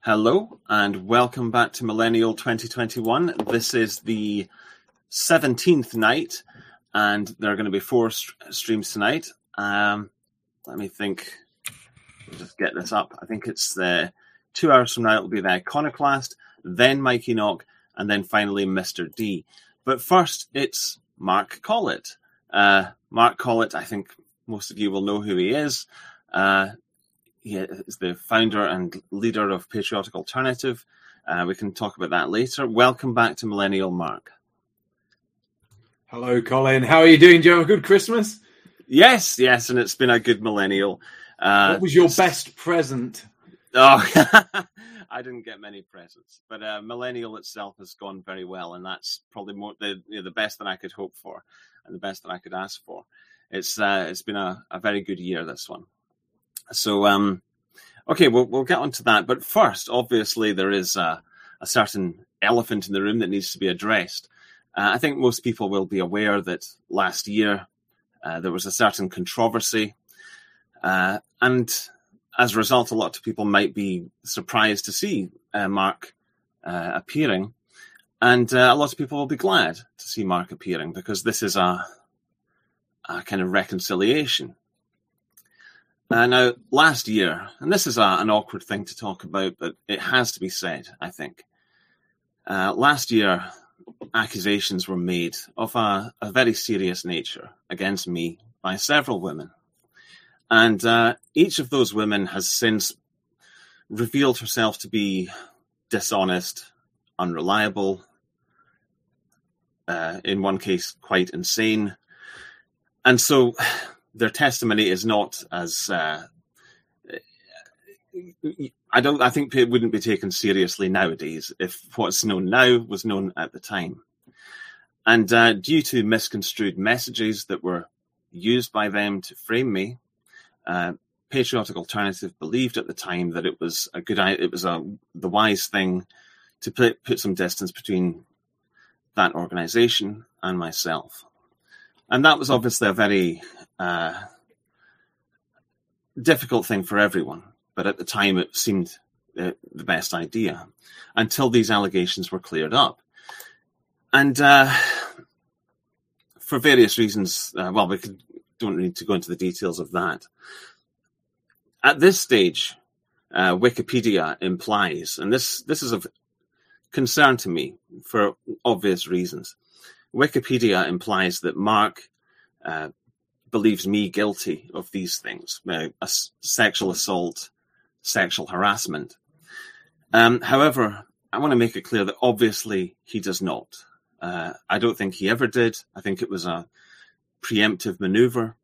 Hello, and welcome back to Millennial 2021. This is the 17th night, and there are going to be 4 streams tonight. Let me think. I'll just get this up. I think it's 2 hours from now, it'll be the Iconoclast, then Mikey Knock, and then finally Mr. D. But first, it's Mark Collett. Mark Collett, I think most of you will know who he is. He is the founder and leader of Patriotic Alternative. We can talk about that later. Welcome back to Millennial, Mark. Hello, Colin. How are you doing? Do you have a good Christmas? Yes, and it's been a good Millennial. What was your best present? Oh, I didn't get many presents, but Millennial itself has gone very well, and that's probably more the best that I could hope for, and the best that I could ask for. It's been a very good year, this one. So, okay, we'll get on to that. But first, obviously, there is a certain elephant in the room that needs to be addressed. I think most people will be aware that last year there was a certain controversy. And as a result, a lot of people might be surprised to see Mark appearing. And a lot of people will be glad to see Mark appearing because this is a kind of reconciliation. Now, last year, and this is an awkward thing to talk about, but it has to be said, I think. Last year, accusations were made of a very serious nature against me by several women. And each of those women has since revealed herself to be dishonest, unreliable, in one case, quite insane. And so their testimony is not as I think it wouldn't be taken seriously nowadays if what's known now was known at the time. And due to misconstrued messages that were used by them to frame me, Patriotic Alternative believed at the time that it was the wise thing to put some distance between that organization and myself. And that was obviously a very difficult thing for everyone. But at the time, it seemed the best idea until these allegations were cleared up. And for various reasons, we don't need to go into the details of that. At this stage, Wikipedia implies, and this is of concern to me for obvious reasons, Wikipedia implies that Mark believes me guilty of these things, sexual assault, sexual harassment. However, I want to make it clear that obviously he does not. I don't think he ever did. I think it was a preemptive maneuver.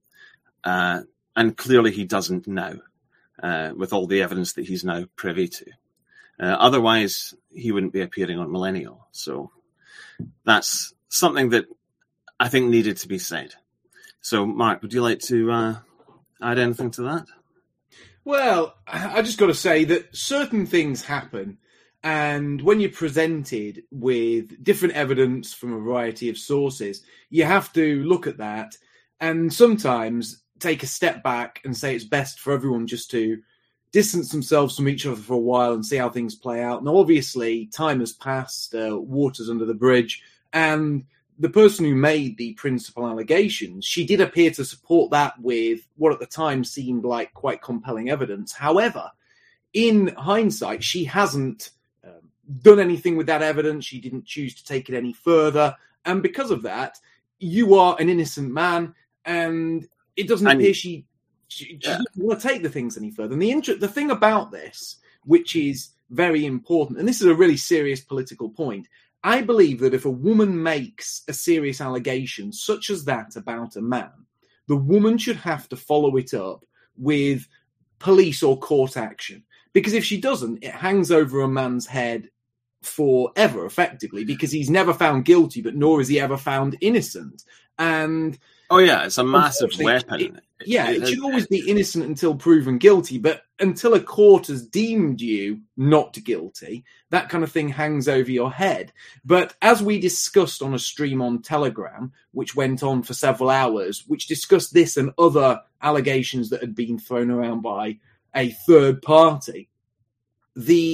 And clearly he doesn't now, with all the evidence that he's now privy to. Otherwise, he wouldn't be appearing on Millennial. So that's something that I think needed to be said. So, Mark, would you like to add anything to that? Well, I just got to say that certain things happen, and when you're presented with different evidence from a variety of sources, you have to look at that and sometimes take a step back and say it's best for everyone just to distance themselves from each other for a while and see how things play out. Now, obviously, time has passed, water's under the bridge, and the person who made the principal allegations, she did appear to support that with what at the time seemed like quite compelling evidence. However, in hindsight, she hasn't done anything with that evidence. She didn't choose to take it any further. And because of that, you are an innocent man, and it doesn't appear she doesn't want to take the things any further. And the thing about this, which is very important, and this is a really serious political point, I believe that if a woman makes a serious allegation such as that about a man, the woman should have to follow it up with police or court action. Because if she doesn't, it hangs over a man's head forever, effectively, because he's never found guilty, but nor is he ever found innocent. And it's a massive weapon. It should always be innocent until proven guilty, but until a court has deemed you not guilty, that kind of thing hangs over your head. But as we discussed on a stream on Telegram, which went on for several hours, which discussed this and other allegations that had been thrown around by a third party, the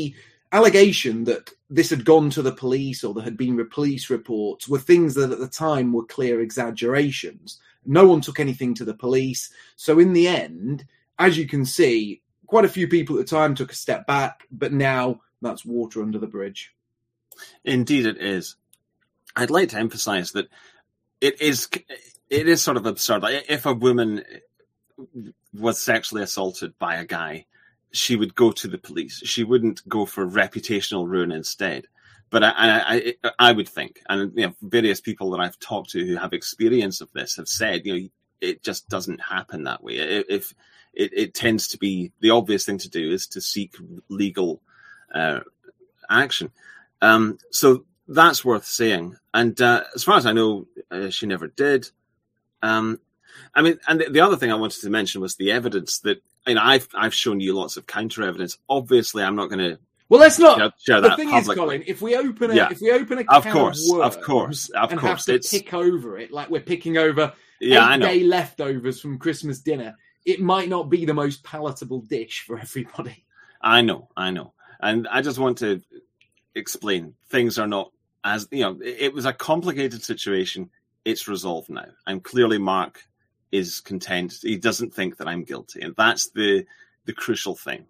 allegation that this had gone to the police or there had been police reports were things that at the time were clear exaggerations. No one took anything to the police. So in the end, as you can see, quite a few people at the time took a step back, but now that's water under the bridge. Indeed it is. I'd like to emphasize that it is sort of absurd. Like, if a woman was sexually assaulted by a guy, she would go to the police. She wouldn't go for reputational ruin instead. But I would think, and various people that I've talked to who have experience of this have said, it just doesn't happen that way. If it tends to be, the obvious thing to do is to seek legal action. So that's worth saying. And as far as I know, she never did. And the other thing I wanted to mention was the evidence that, I've shown you lots of counter evidence. Obviously, I'm not going to. Well, let's not. Share the that thing publicly. is, Colin, if we open a can of worms, of course, and have to pick over it like we're picking over I know. 8-day leftovers from Christmas dinner, it might not be the most palatable dish for everybody. I know, and I just want to explain things are not as it was a complicated situation. It's resolved now, and clearly Mark is content. He doesn't think that I'm guilty, and that's the crucial thing.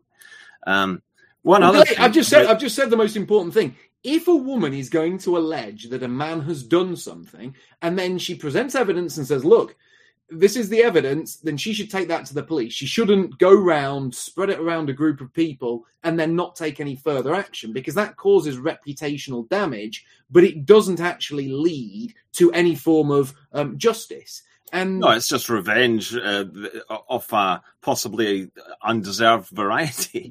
I've just said the most important thing. If a woman is going to allege that a man has done something, and then she presents evidence and says, "Look, this is the evidence," then she should take that to the police. She shouldn't go round, spread it around a group of people, and then not take any further action, because that causes reputational damage, but it doesn't actually lead to any form of justice. And no, it's just revenge of a possibly undeserved variety.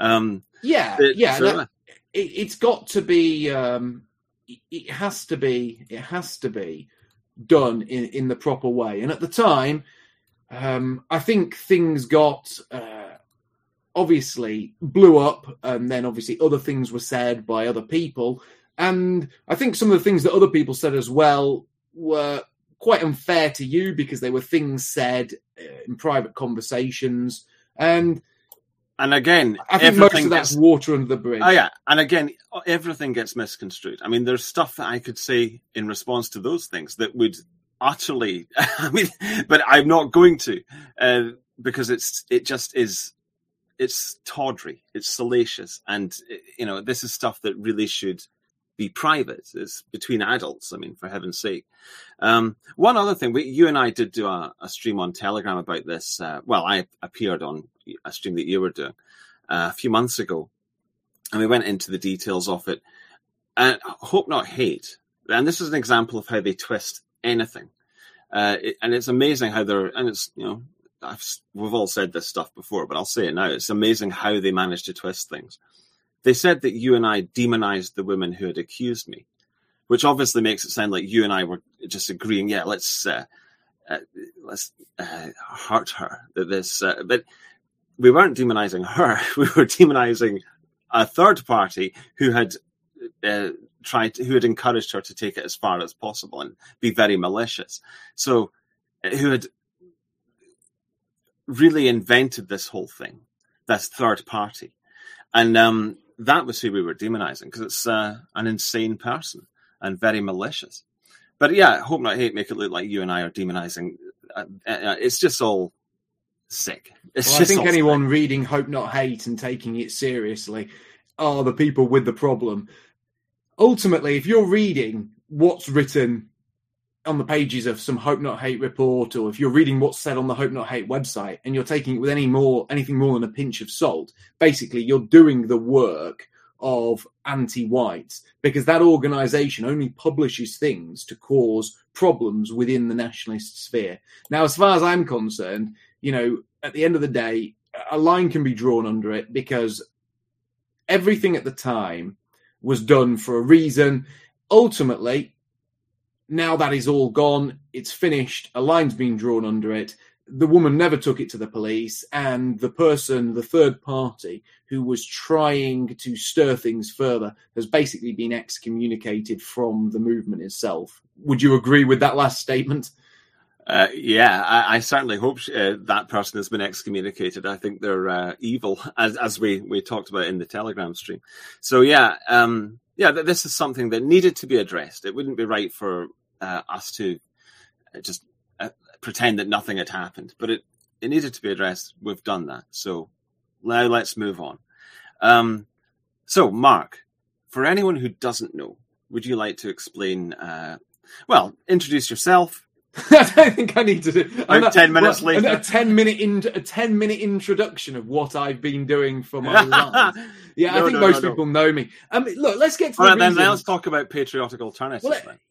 It's got to be. It has to be. It has to be done in the proper way. And at the time, I think things got obviously blew up, and then obviously other things were said by other people. And I think some of the things that other people said as well were quite unfair to you, because they were things said in private conversations. And again, I think most of that's water under the bridge. Oh, yeah. And again, everything gets misconstrued. I mean, there's stuff that I could say in response to those things that would utterly, but I'm not going to, because it's tawdry, it's salacious. And, this is stuff that really should be private. It's between adults. I mean, for heaven's sake. One other thing, you and I did do a stream on Telegram about this. I appeared on a stream that you were doing a few months ago, and we went into the details of it. And Hope Not Hate, and this is an example of how they twist anything. And it's amazing how we've all said this stuff before, but I'll say it now. It's amazing how they manage to twist things. They said that you and I demonized the women who had accused me, which obviously makes it sound like you and I were just agreeing, let's hurt her. But we weren't demonizing her. We were demonizing a third party who had who had encouraged her to take it as far as possible and be very malicious. So, who had really invented this whole thing, this third party. And that was who we were demonizing, because it's an insane person and very malicious. But Hope Not Hate make it look like you and I are demonizing. It's just all sick. I think anyone reading Hope Not Hate and taking it seriously are the people with the problem. Ultimately, if you're reading what's written on the pages of some Hope Not Hate report, or if you're reading what's said on the Hope Not Hate website, and you're taking it with anything more than a pinch of salt, basically you're doing the work of anti-whites, because that organisation only publishes things to cause problems within the nationalist sphere. Now, as far as I'm concerned, at the end of the day, a line can be drawn under it, because everything at the time was done for a reason. Ultimately, now that is all gone, it's finished, a line's been drawn under it. The woman never took it to the police, and the third party who was trying to stir things further has basically been excommunicated from the movement itself. Would you agree with that last statement? I certainly hope that person has been excommunicated. I think they're evil, as we talked about in the Telegram stream. So this is something that needed to be addressed. It wouldn't be right for us to just pretend that nothing had happened, but it needed to be addressed. We've done that. So now let's move on. So Mark, for anyone who doesn't know, would you like to explain? Introduce yourself. I don't think I need to do. 10 minutes later, a 10-minute introduction of what I've been doing for my life. Yeah, I think most people know me. Look, let's get to the then let's talk about patriotic alternatives.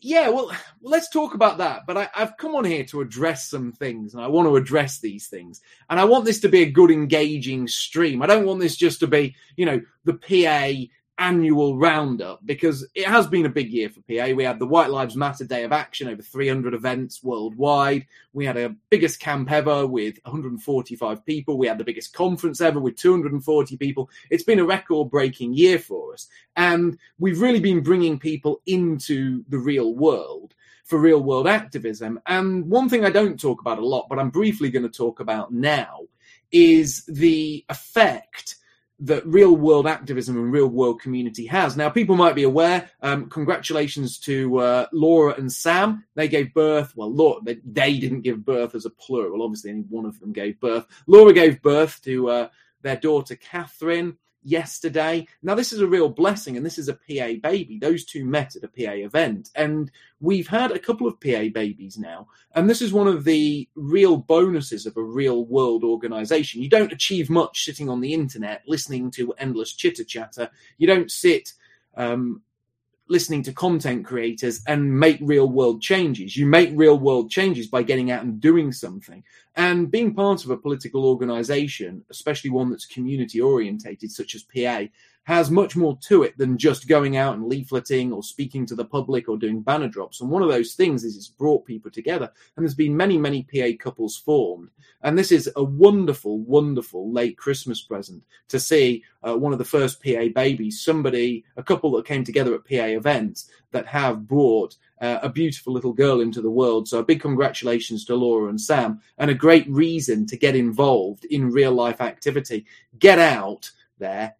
Let's talk about that. But I've come on here to address some things, and I want to address these things. And I want this to be a good, engaging stream. I don't want this just to be, the PA annual roundup, because it has been a big year for PA. We had the White Lives Matter Day of Action, over 300 events worldwide. We had a biggest camp ever with 145 people. We had the biggest conference ever with 240 people. It's been a record-breaking year for us. And we've really been bringing people into the real world for real-world activism. And one thing I don't talk about a lot, but I'm briefly going to talk about now, is the effect that real-world activism and real-world community has. Now, people might be aware, congratulations to Laura and Sam. They gave birth, Laura, they didn't give birth as a plural. Obviously, only one of them gave birth. Laura gave birth to their daughter, Catherine, yesterday. Now, this is a real blessing, and this is a PA baby. Those two met at a PA event, and we've had a couple of PA babies now, and this is one of the real bonuses of a real-world organisation. You don't achieve much sitting on the internet, listening to endless chitter-chatter. You don't sit listening to content creators and make real-world changes. You make real-world changes by getting out and doing something. And being part of a political organisation, especially one that's community-orientated, such as PA, has much more to it than just going out and leafleting or speaking to the public or doing banner drops. And one of those things is it's brought people together. And there's been many, many PA couples formed. And this is a wonderful, wonderful late Christmas present to see one of the first PA babies, a couple that came together at PA events that have brought a beautiful little girl into the world. So a big congratulations to Laura and Sam, and a great reason to get involved in real life activity. Get out there,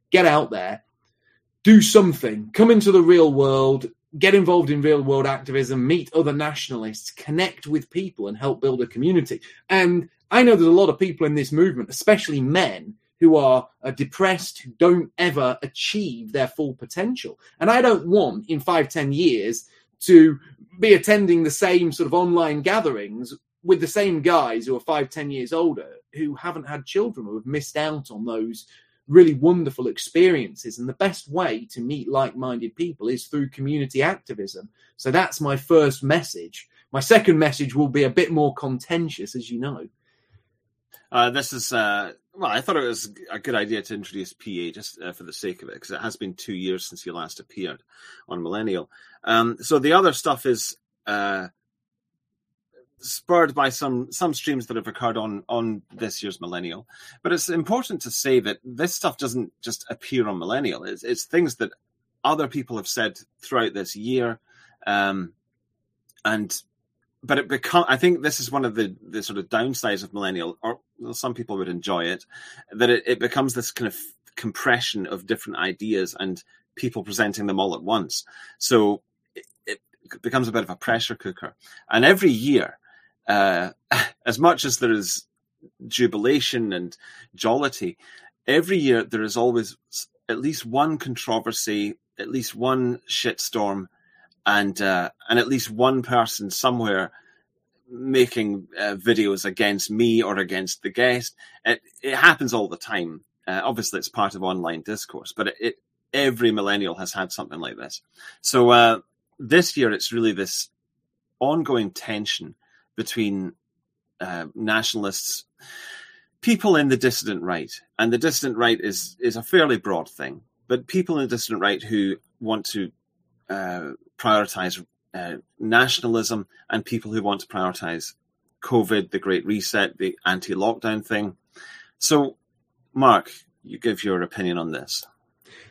do something, come into the real world, get involved in real world activism, meet other nationalists, connect with people and help build a community. And I know there's a lot of people in this movement, especially men, who are depressed, who don't ever achieve their full potential. And I don't want in 5-10 years to be attending the same sort of online gatherings with the same guys who are 5-10 years older, who haven't had children or have missed out on those really wonderful experiences. And the best way to meet like-minded people is through community activism. So that's my first message. My second message will be a bit more contentious, as you know. This is, I thought it was a good idea to introduce PA just for the sake of it, because it has been 2 years since you last appeared on Millennial. So the other stuff is spurred by some streams that have occurred on this year's Millennial. But it's important to say that this stuff doesn't just appear on Millennial. It's things that other people have said throughout this year. But I think this is one of the sort of downsides of Millennial, or some people would enjoy it, that it becomes this kind of compression of different ideas and people presenting them all at once. So it becomes a bit of a pressure cooker. And every year, as much as there is jubilation and jollity, every year there is always at least one controversy, at least one shitstorm, and at least one person somewhere making videos against me or against the guest. It happens all the time. Obviously, it's part of online discourse, but every Millennial has had something like this. So this year, it's really this ongoing tension between nationalists, people in the dissident right. And the dissident right is a fairly broad thing, but people in the dissident right who want to prioritize nationalism, and people who want to prioritize COVID, the Great Reset, the anti-lockdown thing. So, Mark, you give your opinion on this. Look,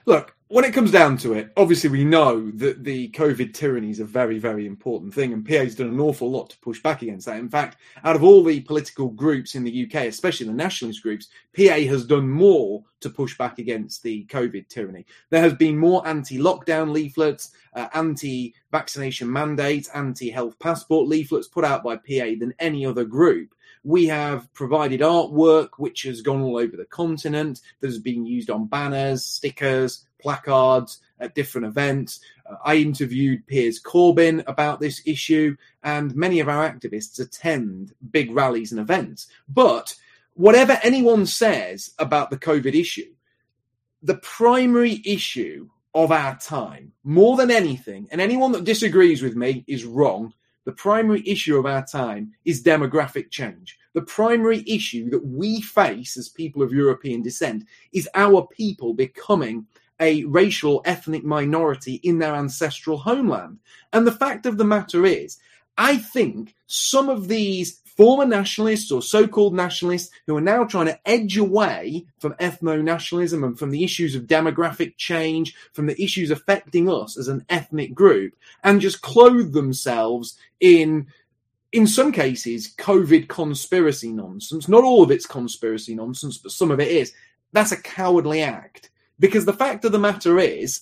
when it comes down to it, obviously we know that the COVID tyranny is a very, very important thing, and PA's done an awful lot to push back against that. In fact, out of all the political groups in the UK, especially the nationalist groups, PA has done more to push back against the COVID tyranny. There has been more anti-lockdown leaflets, anti-vaccination mandates, anti-health passport leaflets put out by PA than any other group. We have provided artwork which has gone all over the continent, that has been used on banners, stickers, placards at different events. I interviewed Piers Corbyn about this issue, and many of our activists attend big rallies and events. But whatever anyone says about the COVID issue, the primary issue of our time, more than anything, and anyone that disagrees with me is wrong, the primary issue of our time is demographic change. The primary issue that we face as people of European descent is our people becoming a racial, ethnic minority in their ancestral homeland. And the fact of the matter is, I think some of these former nationalists or so-called nationalists who are now trying to edge away from ethno-nationalism and from the issues of demographic change, from the issues affecting us as an ethnic group, and just clothe themselves in some cases, COVID conspiracy nonsense. Not all of it's conspiracy nonsense, but some of it is. That's a cowardly act. Because the fact of the matter is,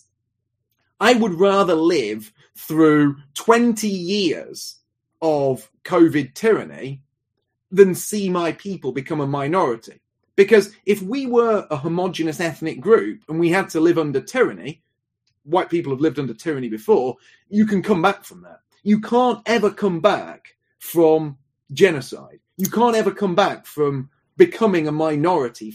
I would rather live through 20 years of COVID tyranny than see my people become a minority. Because if we were a homogenous ethnic group and we had to live under tyranny, white people have lived under tyranny before, you can come back from that. You can't ever come back from genocide. You can't ever come back from becoming a minority,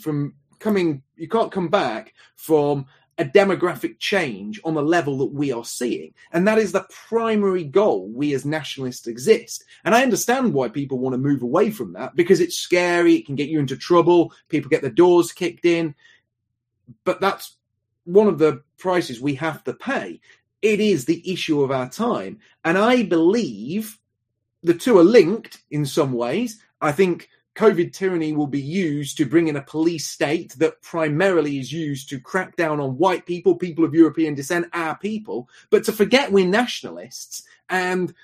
you can't come back from a demographic change on the level that we are seeing. And that is the primary goal we as nationalists exist. And I understand why people want to move away from that, because it's scary, it can get you into trouble, people get their doors kicked in. But that's one of the prices we have to pay. It is the issue of our time. And I believe the two are linked in some ways. I think COVID tyranny will be used to bring in a police state that primarily is used to crack down on white people, people of European descent, our people, but to forget we're nationalists and,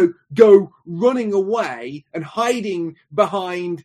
go running away and hiding behind,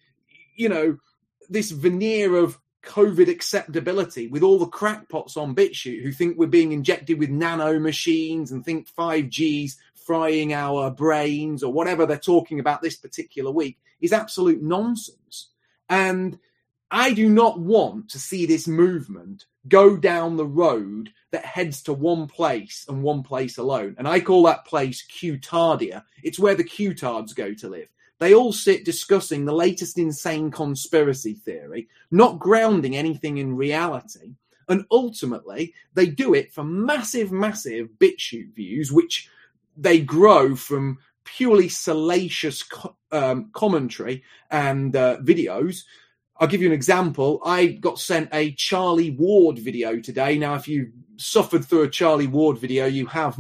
this veneer of COVID acceptability with all the crackpots on BitChute who think we're being injected with nano machines and think 5G's frying our brains or whatever they're talking about this particular week is absolute nonsense. And I do not want to see this movement go down the road that heads to one place and one place alone. And I call that place Q-tardia. It's where the Q-tards go to live. They all sit discussing the latest insane conspiracy theory, not grounding anything in reality. And ultimately, they do it for massive, massive BitChute views, which they grow from purely salacious commentary and videos. I'll give you an example. I got sent a Charlie Ward video today. Now, if you suffered through a Charlie Ward video, you have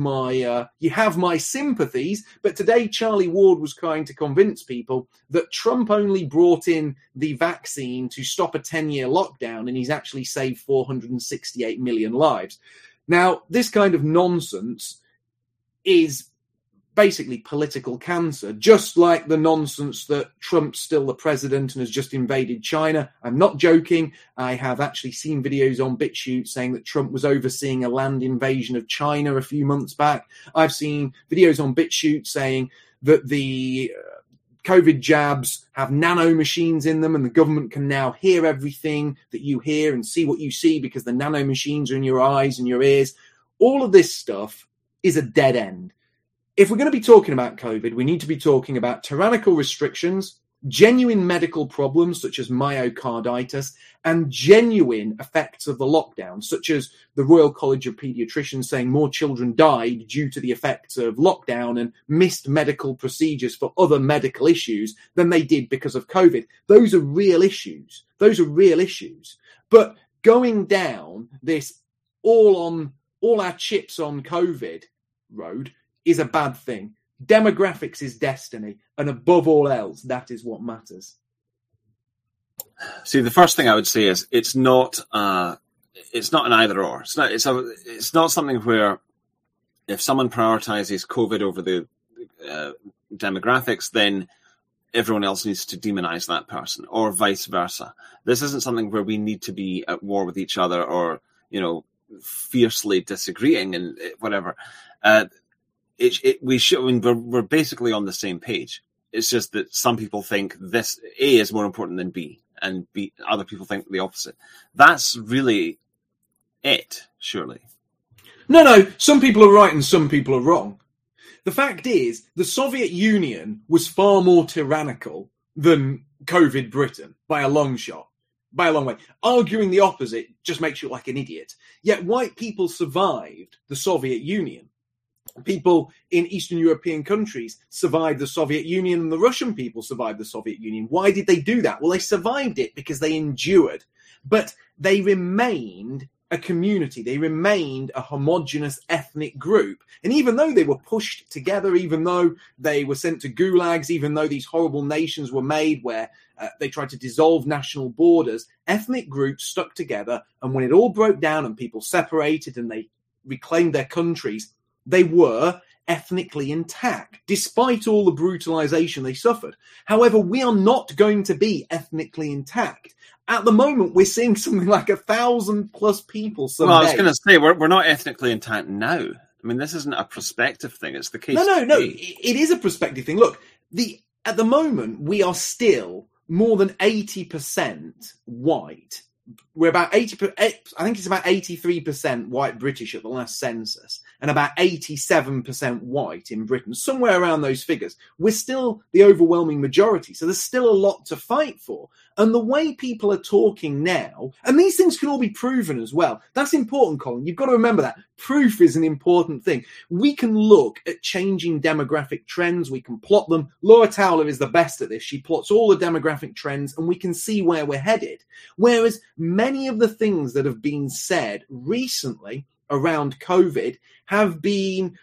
my sympathies. But today, Charlie Ward was trying to convince people that Trump only brought in the vaccine to stop a 10-year lockdown, and he's actually saved 468 million lives. Now, this kind of nonsense is basically political cancer, just like the nonsense that Trump's still the president and has just invaded China. I'm not joking. I have actually seen videos on BitChute saying that Trump was overseeing a land invasion of China a few months back. I've seen videos on BitChute saying that the COVID jabs have nano machines in them and the government can now hear everything that you hear and see what you see because the nano machines are in your eyes and your ears. All of this stuff is a dead end. If we're going to be talking about COVID, we need to be talking about tyrannical restrictions, genuine medical problems such as myocarditis, and genuine effects of the lockdown, such as the Royal College of Paediatricians saying more children died due to the effects of lockdown and missed medical procedures for other medical issues than they did because of COVID. Those are real issues. But going down this all our chips on COVID road is a bad thing. Demographics is destiny, and above all else, that is what matters. See, the first thing I would say is it's not a it's not an either or. It's not something where if someone prioritizes COVID over the demographics, then everyone else needs to demonize that person, or vice versa. This isn't something where we need to be at war with each other, or fiercely disagreeing and whatever. We're basically on the same page. It's just that some people think this A is more important than B, and B, other people think the opposite. That's really it, surely. No, some people are right and some people are wrong. The fact is, the Soviet Union was far more tyrannical than COVID Britain by a long shot, by a long way. Arguing the opposite just makes you look like an idiot. Yet white people survived the Soviet Union. People in Eastern European countries survived the Soviet Union, and the Russian people survived the Soviet Union. Why did they do that? Well, they survived it because they endured, but they remained a community. They remained a homogenous ethnic group. And even though they were pushed together, even though they were sent to gulags, even though these horrible nations were made where they tried to dissolve national borders, ethnic groups stuck together. And when it all broke down and people separated and they reclaimed their countries, they were ethnically intact, despite all the brutalization they suffered. However, we are not going to be ethnically intact. At the moment, we're seeing something like 1,000+ people. Well, I was going to say, we're not ethnically intact now. I mean, this isn't a prospective thing. It's the case. No. It is a prospective thing. Look, at the moment, we are still more than 80% white. We're about 80%, I think it's about 83% white British at the last census, and about 87% white in Britain, somewhere around those figures. We're still the overwhelming majority, so there's still a lot to fight for. And the way people are talking now, and these things can all be proven as well. That's important, Colin. You've got to remember that. Proof is an important thing. We can look at changing demographic trends. We can plot them. Laura Towler is the best at this. She plots all the demographic trends, and we can see where we're headed. Whereas many of the things that have been said recently around COVID have been,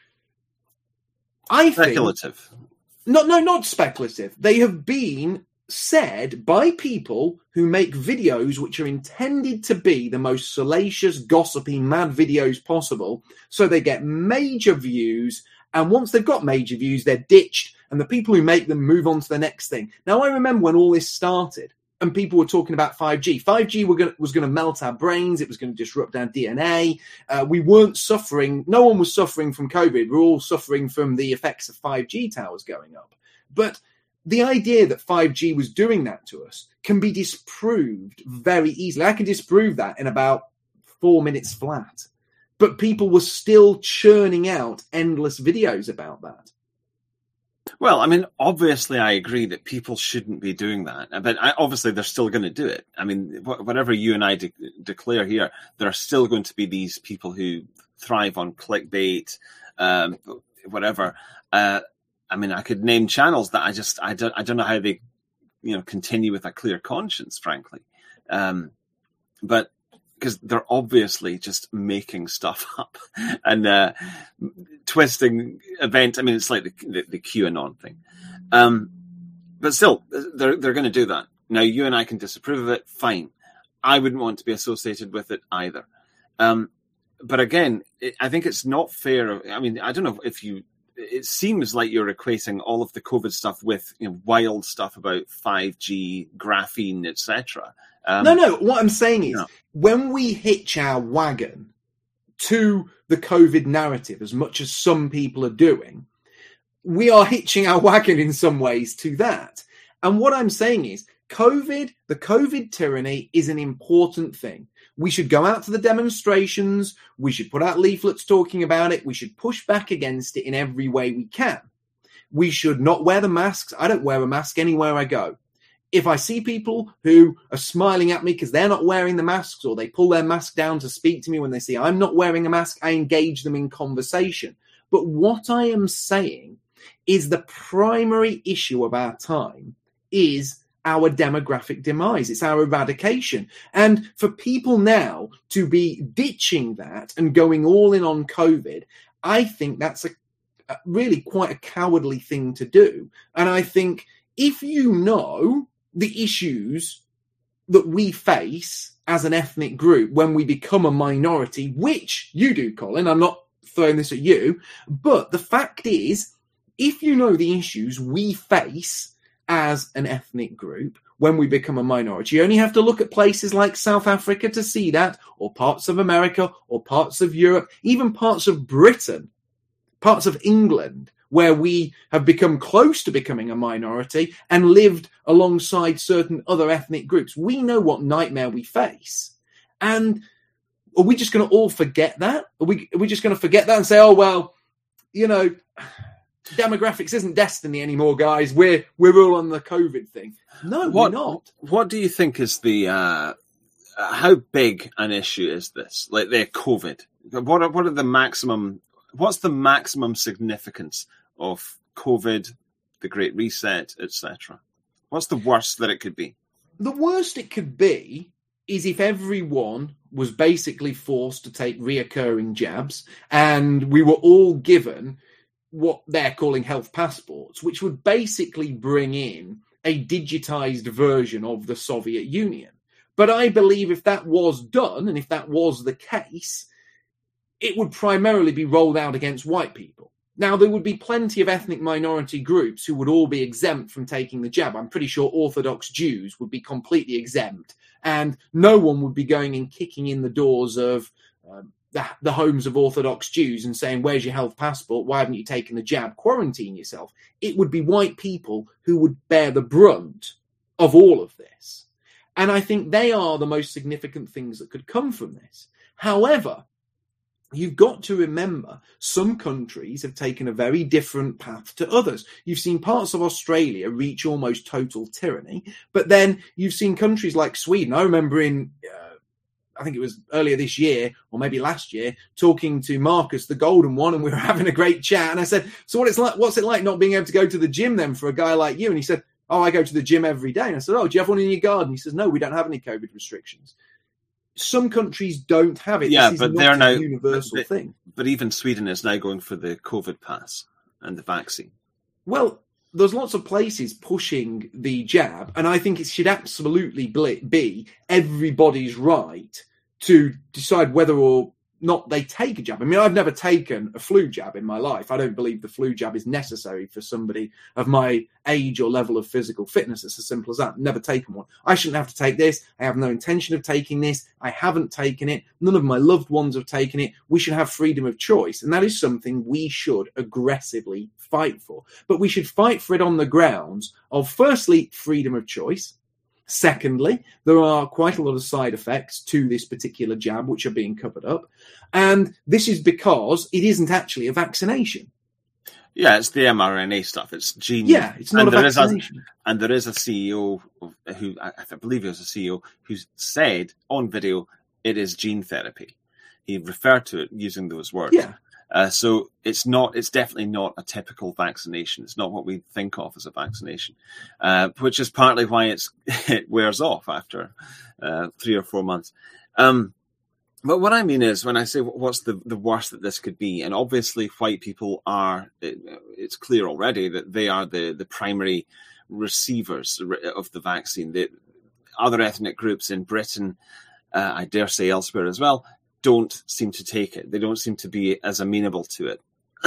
I think... Speculative. Not speculative. They have been said by people who make videos which are intended to be the most salacious, gossipy, mad videos possible, so they get major views, and once they've got major views, they're ditched, and the people who make them move on to the next thing. Now, I remember when all this started, and people were talking about 5G. 5G was going to melt our brains. It was going to disrupt our DNA. We weren't suffering. No one was suffering from COVID. We're all suffering from the effects of 5G towers going up. But the idea that 5G was doing that to us can be disproved very easily. I can disprove that in about 4 minutes flat. But people were still churning out endless videos about that. Well, I mean, obviously, I agree that people shouldn't be doing that. But obviously, they're still going to do it. I mean, whatever you and I declare here, there are still going to be these people who thrive on clickbait, whatever. I mean, I could name channels that I don't know how they, continue with a clear conscience, frankly. But because they're obviously just making stuff up and twisting events. I mean, it's like the QAnon thing. But still, they're going to do that. Now, you and I can disapprove of it. Fine. I wouldn't want to be associated with it either. But again, I think it's not fair. I mean, I don't know if it seems like you're equating all of the COVID stuff with wild stuff about 5G, graphene, etc. No. What I'm saying is, when we hitch our wagon to the COVID narrative, as much as some people are doing, we are hitching our wagon in some ways to that. And what I'm saying is, the COVID tyranny is an important thing. We should go out to the demonstrations. We should put out leaflets talking about it. We should push back against it in every way we can. We should not wear the masks. I don't wear a mask anywhere I go. If I see people who are smiling at me because they're not wearing the masks, or they pull their mask down to speak to me when they see I'm not wearing a mask, I engage them in conversation. But what I am saying is the primary issue of our time is our demographic demise. It's our eradication. And for people now to be ditching that and going all in on COVID, I think that's really quite a cowardly thing to do. And I think if you know the issues that we face as an ethnic group when we become a minority, which you do, Colin. I'm not throwing this at you, but the fact is, if you know the issues we face as an ethnic group when we become a minority, you only have to look at places like South Africa to see that, or parts of America, or parts of Europe, even parts of Britain, parts of England, where we have become close to becoming a minority and lived alongside certain other ethnic groups. We know what nightmare we face. And are we just going to all forget that? Are we just going to forget that and say, oh, well, you know, demographics isn't destiny anymore, guys. We're all on the COVID thing. No, we're not. What do you think is the how big an issue is this? Like the COVID. What are the maximum? What's the maximum significance of COVID, the Great Reset, etc.? What's the worst that it could be? The worst it could be is if everyone was basically forced to take reoccurring jabs and we were all given what they're calling health passports, which would basically bring in a digitized version of the Soviet Union. But I believe if that was done, and if that was the case, it would primarily be rolled out against white people. Now, there would be plenty of ethnic minority groups who would all be exempt from taking the jab. I'm pretty sure Orthodox Jews would be completely exempt, and no one would be going and kicking in the doors of the homes of Orthodox Jews and saying, where's your health passport? Why haven't you taken the jab? Quarantine yourself. It would be white people who would bear the brunt of all of this. And I think they are the most significant things that could come from this. However, you've got to remember some countries have taken a very different path to others. You've seen parts of Australia reach almost total tyranny, but then you've seen countries like Sweden. I remember I think it was earlier this year or maybe last year, talking to Marcus, the golden one, and we were having a great chat. And I said, so what's it like not being able to go to the gym then for a guy like you? And he said, oh, I go to the gym every day. And I said, oh, do you have one in your garden? He says, no, we don't have any COVID restrictions. Some countries don't have it. Yeah, this but is they're not now a universal thing. But even Sweden is now going for the COVID pass and the vaccine. Well, there's lots of places pushing the jab, and I think it should absolutely be everybody's right to decide whether or not they take a jab. I mean, I've never taken a flu jab in my life. I don't believe the flu jab is necessary for somebody of my age or level of physical fitness. It's as simple as that. Never taken one. I shouldn't have to take this. I have no intention of taking this. I haven't taken it. None of my loved ones have taken it. We should have freedom of choice. And that is something we should aggressively fight for. But we should fight for it on the grounds of, firstly, freedom of choice. Secondly, there are quite a lot of side effects to this particular jab which are being covered up. And this is because it isn't actually a vaccination. Yeah, it's the mRNA stuff. It's gene. Yeah, it's not a vaccination. And there is a CEO who, I believe he was a CEO, who said on video, it is gene therapy. He referred to it using those words. Yeah. So it's definitely not a typical vaccination. It's not what we think of as a vaccination, which is partly why it wears off after 3 or 4 months. But what I mean is, when I say what's the worst that this could be, and obviously white people it's clear already that they are the primary receivers of the vaccine. The other ethnic groups in Britain, I dare say elsewhere as well, don't seem to take it. They don't seem to be as amenable to it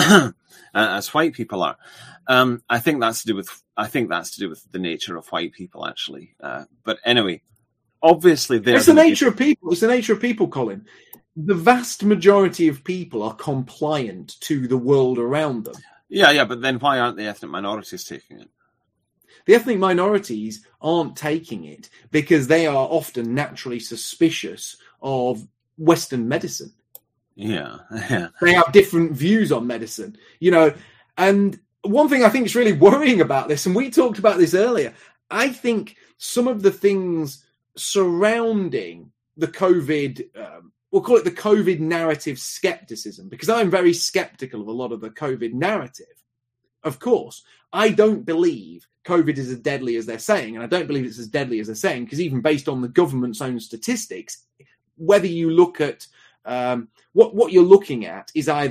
as white people are. I think that's to do with the nature of white people, actually. But anyway, obviously, it's the nature of people. It's the nature of people, Colin. The vast majority of people are compliant to the world around them. Yeah, but then why aren't the ethnic minorities taking it? The ethnic minorities aren't taking it because they are often naturally suspicious of Western medicine. Yeah. They have different views on medicine, and one thing I think is really worrying about this, and we talked about this earlier, I think some of the things surrounding the COVID, we'll call it the COVID narrative skepticism, because I'm very skeptical of a lot of the COVID narrative. Of course, I don't believe COVID is as deadly as they're saying, and I don't believe it's as deadly as they're saying, because even based on the government's own statistics, whether you look at what you're looking at is either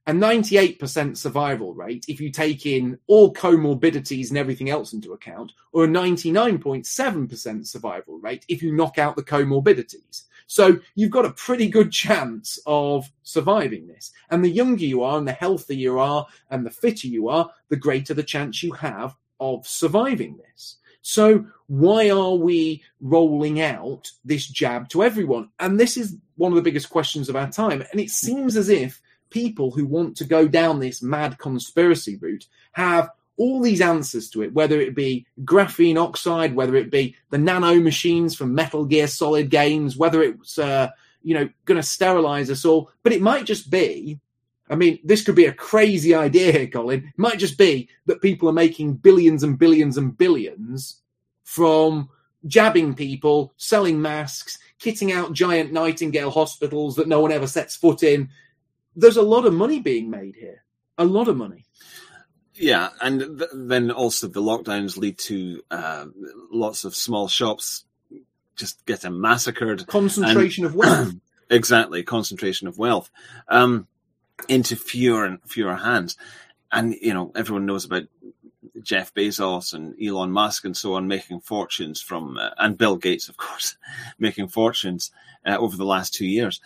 a 98% survival rate if you take in all comorbidities and everything else into account, or a 99.7% survival rate if you knock out the comorbidities. So you've got a pretty good chance of surviving this. And the younger you are and the healthier you are and the fitter you are, the greater the chance you have of surviving this. So why are we rolling out this jab to everyone? And this is one of the biggest questions of our time. And it seems as if people who want to go down this mad conspiracy route have all these answers to it, whether it be graphene oxide, whether it be the nano machines from Metal Gear Solid games, whether it's going to sterilize us all. But it might just be, I mean, this could be a crazy idea here, Colin. It might just be that people are making billions and billions and billions from jabbing people, selling masks, kitting out giant Nightingale hospitals that no one ever sets foot in. There's a lot of money being made here. A lot of money. Yeah, and then also the lockdowns lead to lots of small shops just getting massacred. Concentration of wealth. Exactly, concentration of wealth into fewer and fewer hands. And, everyone knows about Jeff Bezos and Elon Musk and so on making fortunes from, and Bill Gates, of course, making fortunes over the last 2 years.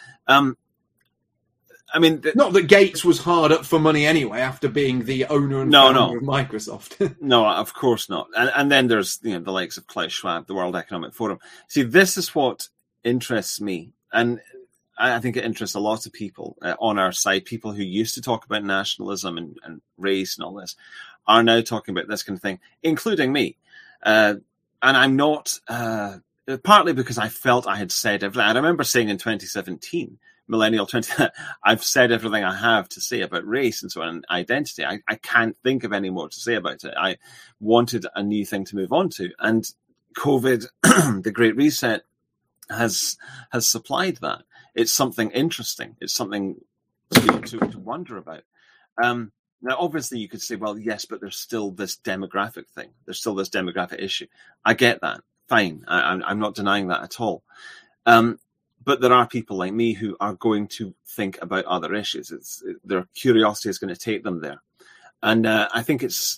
Not that Gates was hard up for money anyway after being the owner and founder of Microsoft. No, of course not. And then there's the likes of Klaus Schwab, the World Economic Forum. See, this is what interests me, and I think it interests a lot of people on our side. People who used to talk about nationalism and race and all this are now talking about this kind of thing, including me. And I'm not, partly because I felt I had said everything. I remember saying in 2017, Millennial 20, I've said everything I have to say about race and so on, and identity. I can't think of any more to say about it. I wanted a new thing to move on to. And COVID, the Great Reset, has supplied that. It's something interesting. It's something to wonder about. Now, obviously, you could say, well, yes, but there's still this demographic thing. There's still this demographic issue. I get that. Fine. I'm not denying that at all. But there are people like me who are going to think about other issues. Their curiosity is going to take them there. And I think this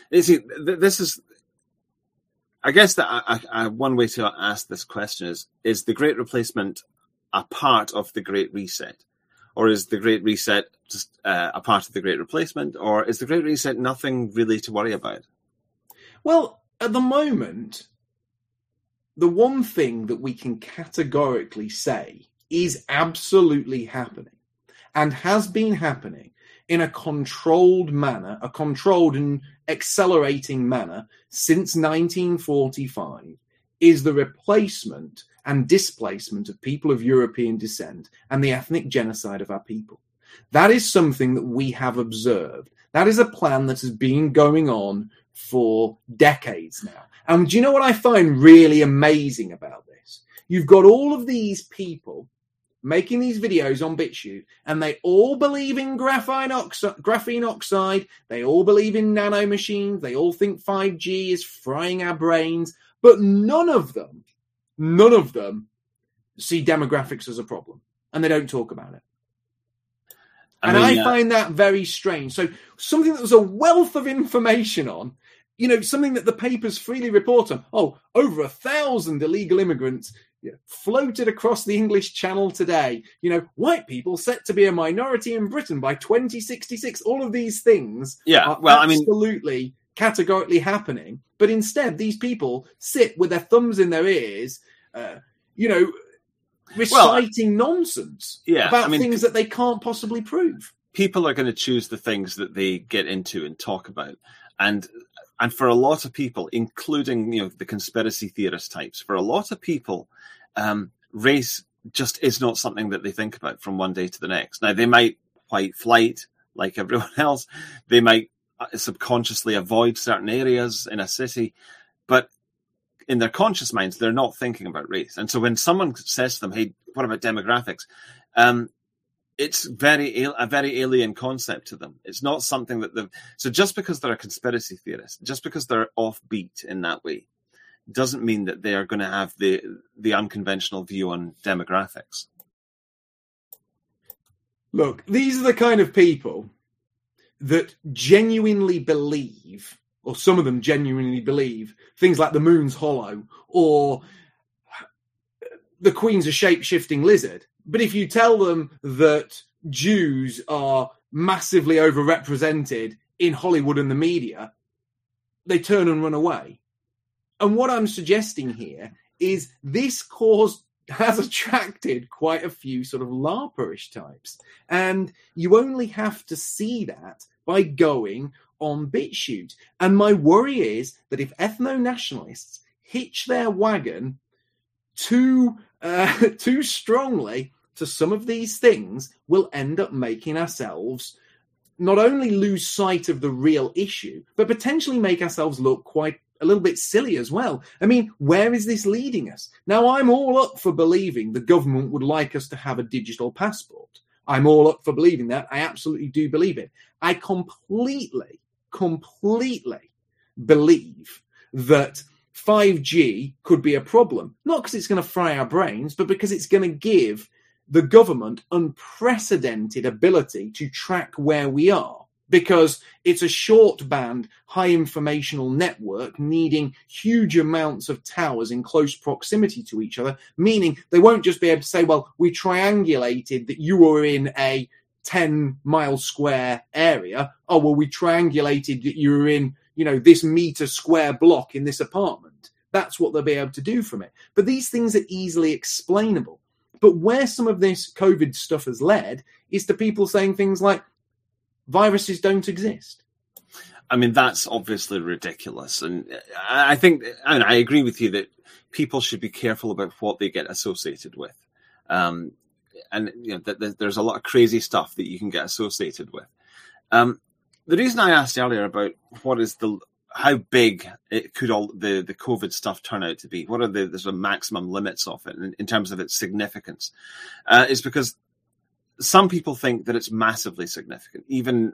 is, I guess that one way to ask this question is the Great Replacement a part of the Great Reset? Or is the Great Reset just a part of the Great Replacement? Or is the Great Reset nothing really to worry about? Well, at the moment, the one thing that we can categorically say is absolutely happening and has been happening in a controlled manner, a controlled and accelerating manner since 1945 is the replacement and displacement of people of European descent and the ethnic genocide of our people. That is something that we have observed. That is a plan that has been going on for decades now. And do you know what I find really amazing about this? You've got all of these people making these videos on BitChute, and they all believe in graphene oxide. They all believe in nano machines. They all think 5G is frying our brains. But none of them see demographics as a problem. And they don't talk about it. I find that very strange. So something that there's a wealth of information on, something that the papers freely report on. Oh, over 1,000 illegal immigrants floated across the English Channel today. White people set to be a minority in Britain by 2066. All of these things are absolutely categorically happening. But instead, these people sit with their thumbs in their ears, reciting nonsense about things that they can't possibly prove. People are going to choose the things that they get into and talk about. And for a lot of people, including the conspiracy theorist types, for a lot of people, race just is not something that they think about from one day to the next. Now, they might white flight like everyone else. They might subconsciously avoid certain areas in a city, but in their conscious minds, they're not thinking about race. And so when someone says to them, hey, what about demographics? It's a very alien concept to them. It's not something that so just because they're a conspiracy theorist, just because they're offbeat in that way, doesn't mean that they are going to have the unconventional view on demographics. Look, these are the kind of people that genuinely believe, or some of them genuinely believe, things like the moon's hollow or the Queen's a shape-shifting lizard. But if you tell them that Jews are massively overrepresented in Hollywood and the media, they turn and run away. And what I'm suggesting here is this cause has attracted quite a few sort of LARPerish types. And you only have to see that by going on BitChute. And my worry is that if ethno-nationalists hitch their wagon too strongly to some of these things, we'll end up making ourselves not only lose sight of the real issue, but potentially make ourselves look quite a little bit silly as well. I mean, where is this leading us? Now, I'm all up for believing the government would like us to have a digital passport. I'm all up for believing that. I absolutely do believe it. I completely believe that 5G could be a problem, not because it's going to fry our brains, but because it's going to give the government unprecedented ability to track where we are, because it's a short band, high informational network needing huge amounts of towers in close proximity to each other, meaning they won't just be able to say, well, we triangulated that you were in a 10-mile square area. Oh, well, we triangulated that you were in, this meter square block in this apartment. That's what they'll be able to do from it. But these things are easily explainable. But where some of this COVID stuff has led is to people saying things like, viruses don't exist. I mean, that's obviously ridiculous. And I think, and I agree with you that people should be careful about what they get associated with. And there's a lot of crazy stuff that you can get associated with. The reason I asked earlier about how big it could all the COVID stuff turn out to be, what are the sort of maximum limits of it in terms of its significance, is because some people think that it's massively significant.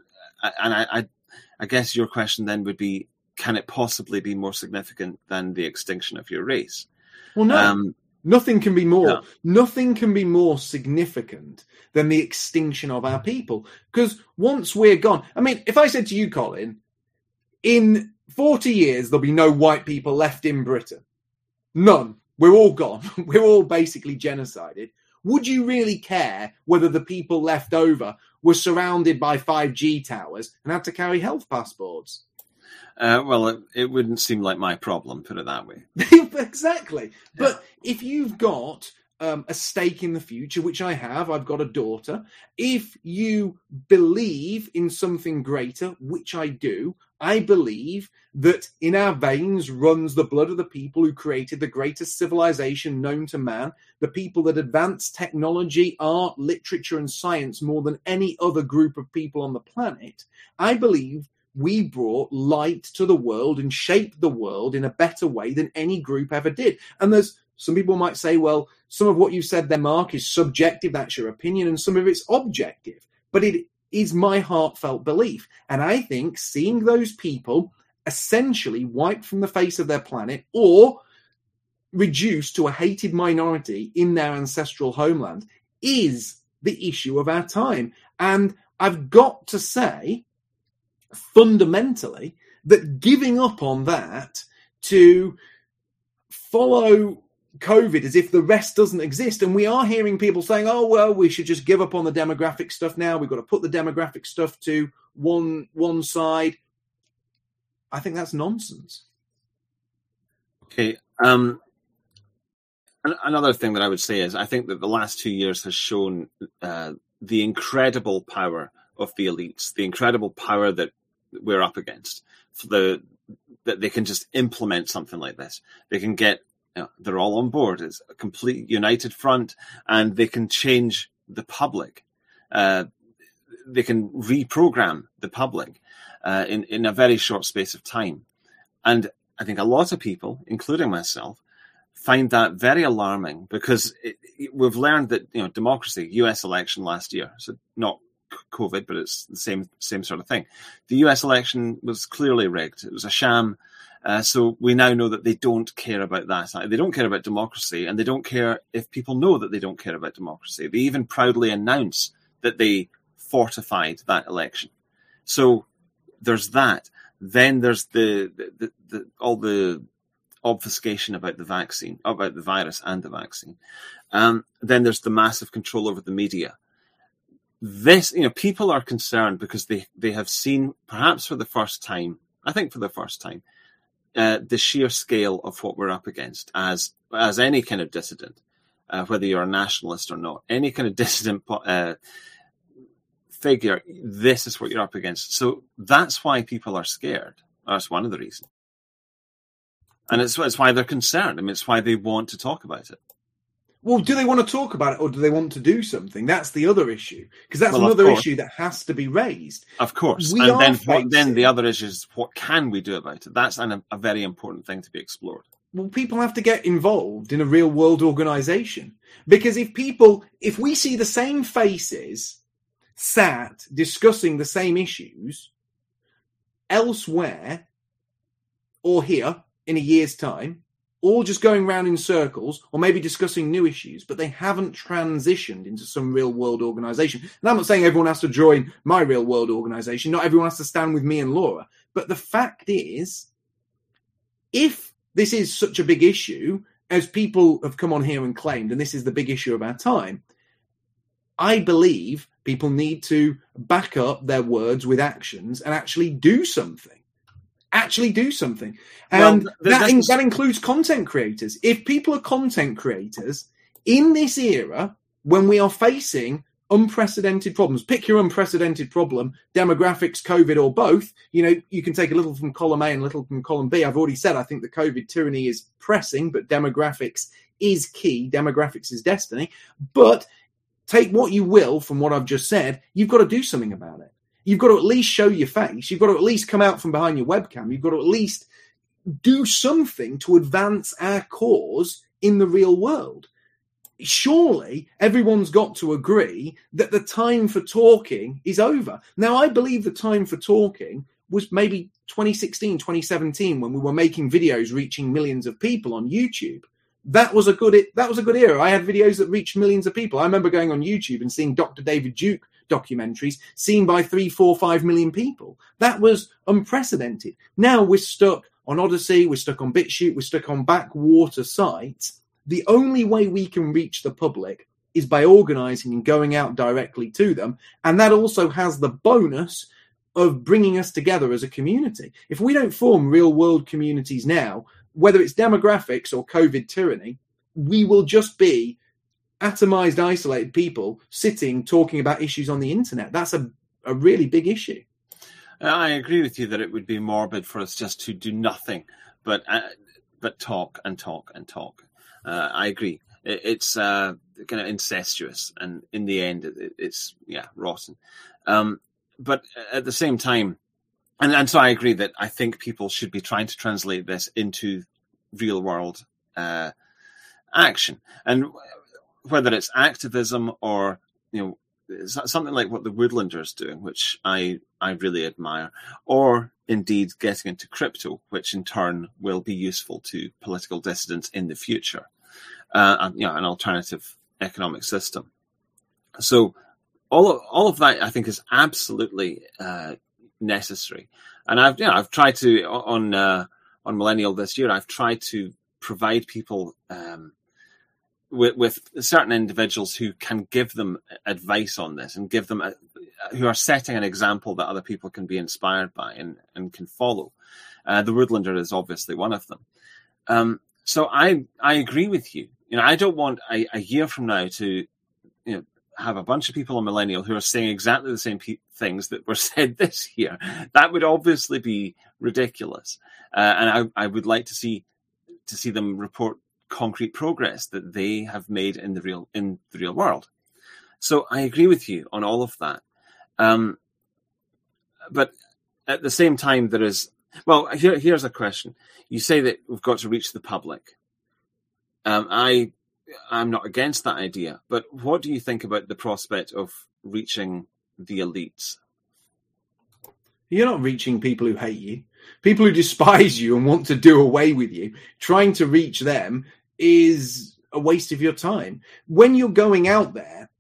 I guess your question then would be, can it possibly be more significant than the extinction of your race? Well, no. Nothing can be more significant than the extinction of our people. Because once we're gone, I mean, if I said to you, Colin, in 40 years, there'll be no white people left in Britain. None. We're all gone. We're all basically genocided. Would you really care whether the people left over were surrounded by 5G towers and had to carry health passports? Well, it wouldn't seem like my problem, put it that way. Exactly. But if you've got a stake in the future, which I have, I've got a daughter. If you believe in something greater, which I do, I believe that in our veins runs the blood of the people who created the greatest civilization known to man, the people that advanced technology, art, literature, and science more than any other group of people on the planet. I believe we brought light to the world and shaped the world in a better way than any group ever did. And there's some people might say, well, some of what you said there, Mark, is subjective. That's your opinion. And some of it's objective. But it is my heartfelt belief. And I think seeing those people essentially wiped from the face of their planet or reduced to a hated minority in their ancestral homeland is the issue of our time. And I've got to say, fundamentally, that giving up on that to follow COVID as if the rest doesn't exist. And we are hearing people saying, oh, well, we should just give up on the demographic stuff now. We've got to put the demographic stuff to one side. I think that's nonsense. Okay. Another thing that I would say is I think that the last 2 years has shown the incredible power of the elites, the incredible power that we're up against, that they can just implement something like this. They can get, they're all on board. It's a complete united front, and they can change the public. They can reprogram the public in a very short space of time. And I think a lot of people, including myself, find that very alarming because we've learned that, democracy, US election last year, so not COVID, but it's the same sort of thing. The US election was clearly rigged. It was a sham. So we now know that they don't care about that. They don't care about democracy, and they don't care if people know that they don't care about democracy. They even proudly announce that they fortified that election. So there's that. Then there's all the obfuscation about the vaccine, about the virus and the vaccine. Then there's the massive control over the media. This, people are concerned because they have seen, perhaps for the first time, I think for the first time, the sheer scale of what we're up against as any kind of dissident, whether you're a nationalist or not, any kind of dissident figure, this is what you're up against. So that's why people are scared. That's one of the reasons. And it's why they're concerned. I mean, it's why they want to talk about it. Well, do they want to talk about it or do they want to do something? That's the other issue. Because that's another issue that has to be raised. Of course. Then the other issue is, what can we do about it? That's a very important thing to be explored. Well, people have to get involved in a real world organisation. Because if we see the same faces sat discussing the same issues elsewhere or here in a year's time, all just going round in circles or maybe discussing new issues, but they haven't transitioned into some real world organisation. And I'm not saying everyone has to join my real world organisation. Not everyone has to stand with me and Laura. But the fact is, if this is such a big issue, as people have come on here and claimed, and this is the big issue of our time, I believe people need to back up their words with actions and actually do something. And that includes content creators. If people are content creators in this era, when we are facing unprecedented problems, pick your unprecedented problem, demographics, COVID, or both. You can take a little from column A and a little from column B. I've already said I think the COVID tyranny is pressing, but demographics is key. Demographics is destiny. But take what you will from what I've just said. You've got to do something about it. You've got to at least show your face. You've got to at least come out from behind your webcam. You've got to at least do something to advance our cause in the real world. Surely everyone's got to agree that the time for talking is over. Now, I believe the time for talking was maybe 2016, 2017, when we were making videos reaching millions of people on YouTube. That was a good era. I had videos that reached millions of people. I remember going on YouTube and seeing Dr. David Duke documentaries seen by 3, 4, 5 million people. That was unprecedented. Now we're stuck on Odyssey, we're stuck on BitChute, we're stuck on backwater sites. The only way we can reach the public is by organising and going out directly to them. And that also has the bonus of bringing us together as a community. If we don't form real world communities now, whether it's demographics or COVID tyranny, we will just be atomized, isolated people sitting, talking about issues on the internet. That's a really big issue. I agree with you that it would be morbid for us just to do nothing but talk and talk and talk. I agree. It's kind of incestuous, and in the end, it's rotten. But at the same time, and so I agree that I think people should be trying to translate this into real world action, and whether it's activism or something like what the Woodlanders doing, which I really admire, or indeed getting into crypto, which in turn will be useful to political dissidents in the future, and an alternative economic system. So all of that I think is absolutely necessary, and I've tried to on Millennial this year. I've tried to provide people with certain individuals who can give them advice on this and give them who are setting an example that other people can be inspired by and can follow. The Woodlander is obviously one of them. So I agree with you. I don't want a year from now to have a bunch of people on Millennial who are saying exactly the same things that were said this year. That would obviously be ridiculous. And I would like to see them report concrete progress that they have made in the real world. So I agree with you on all of that. But at the same time, there is, here's a question. You say that we've got to reach the public. I'm not against that idea, but what do you think about the prospect of reaching the elites? You're not reaching people who hate you, people who despise you and want to do away with you. Trying to reach them is a waste of your time. When you're going out there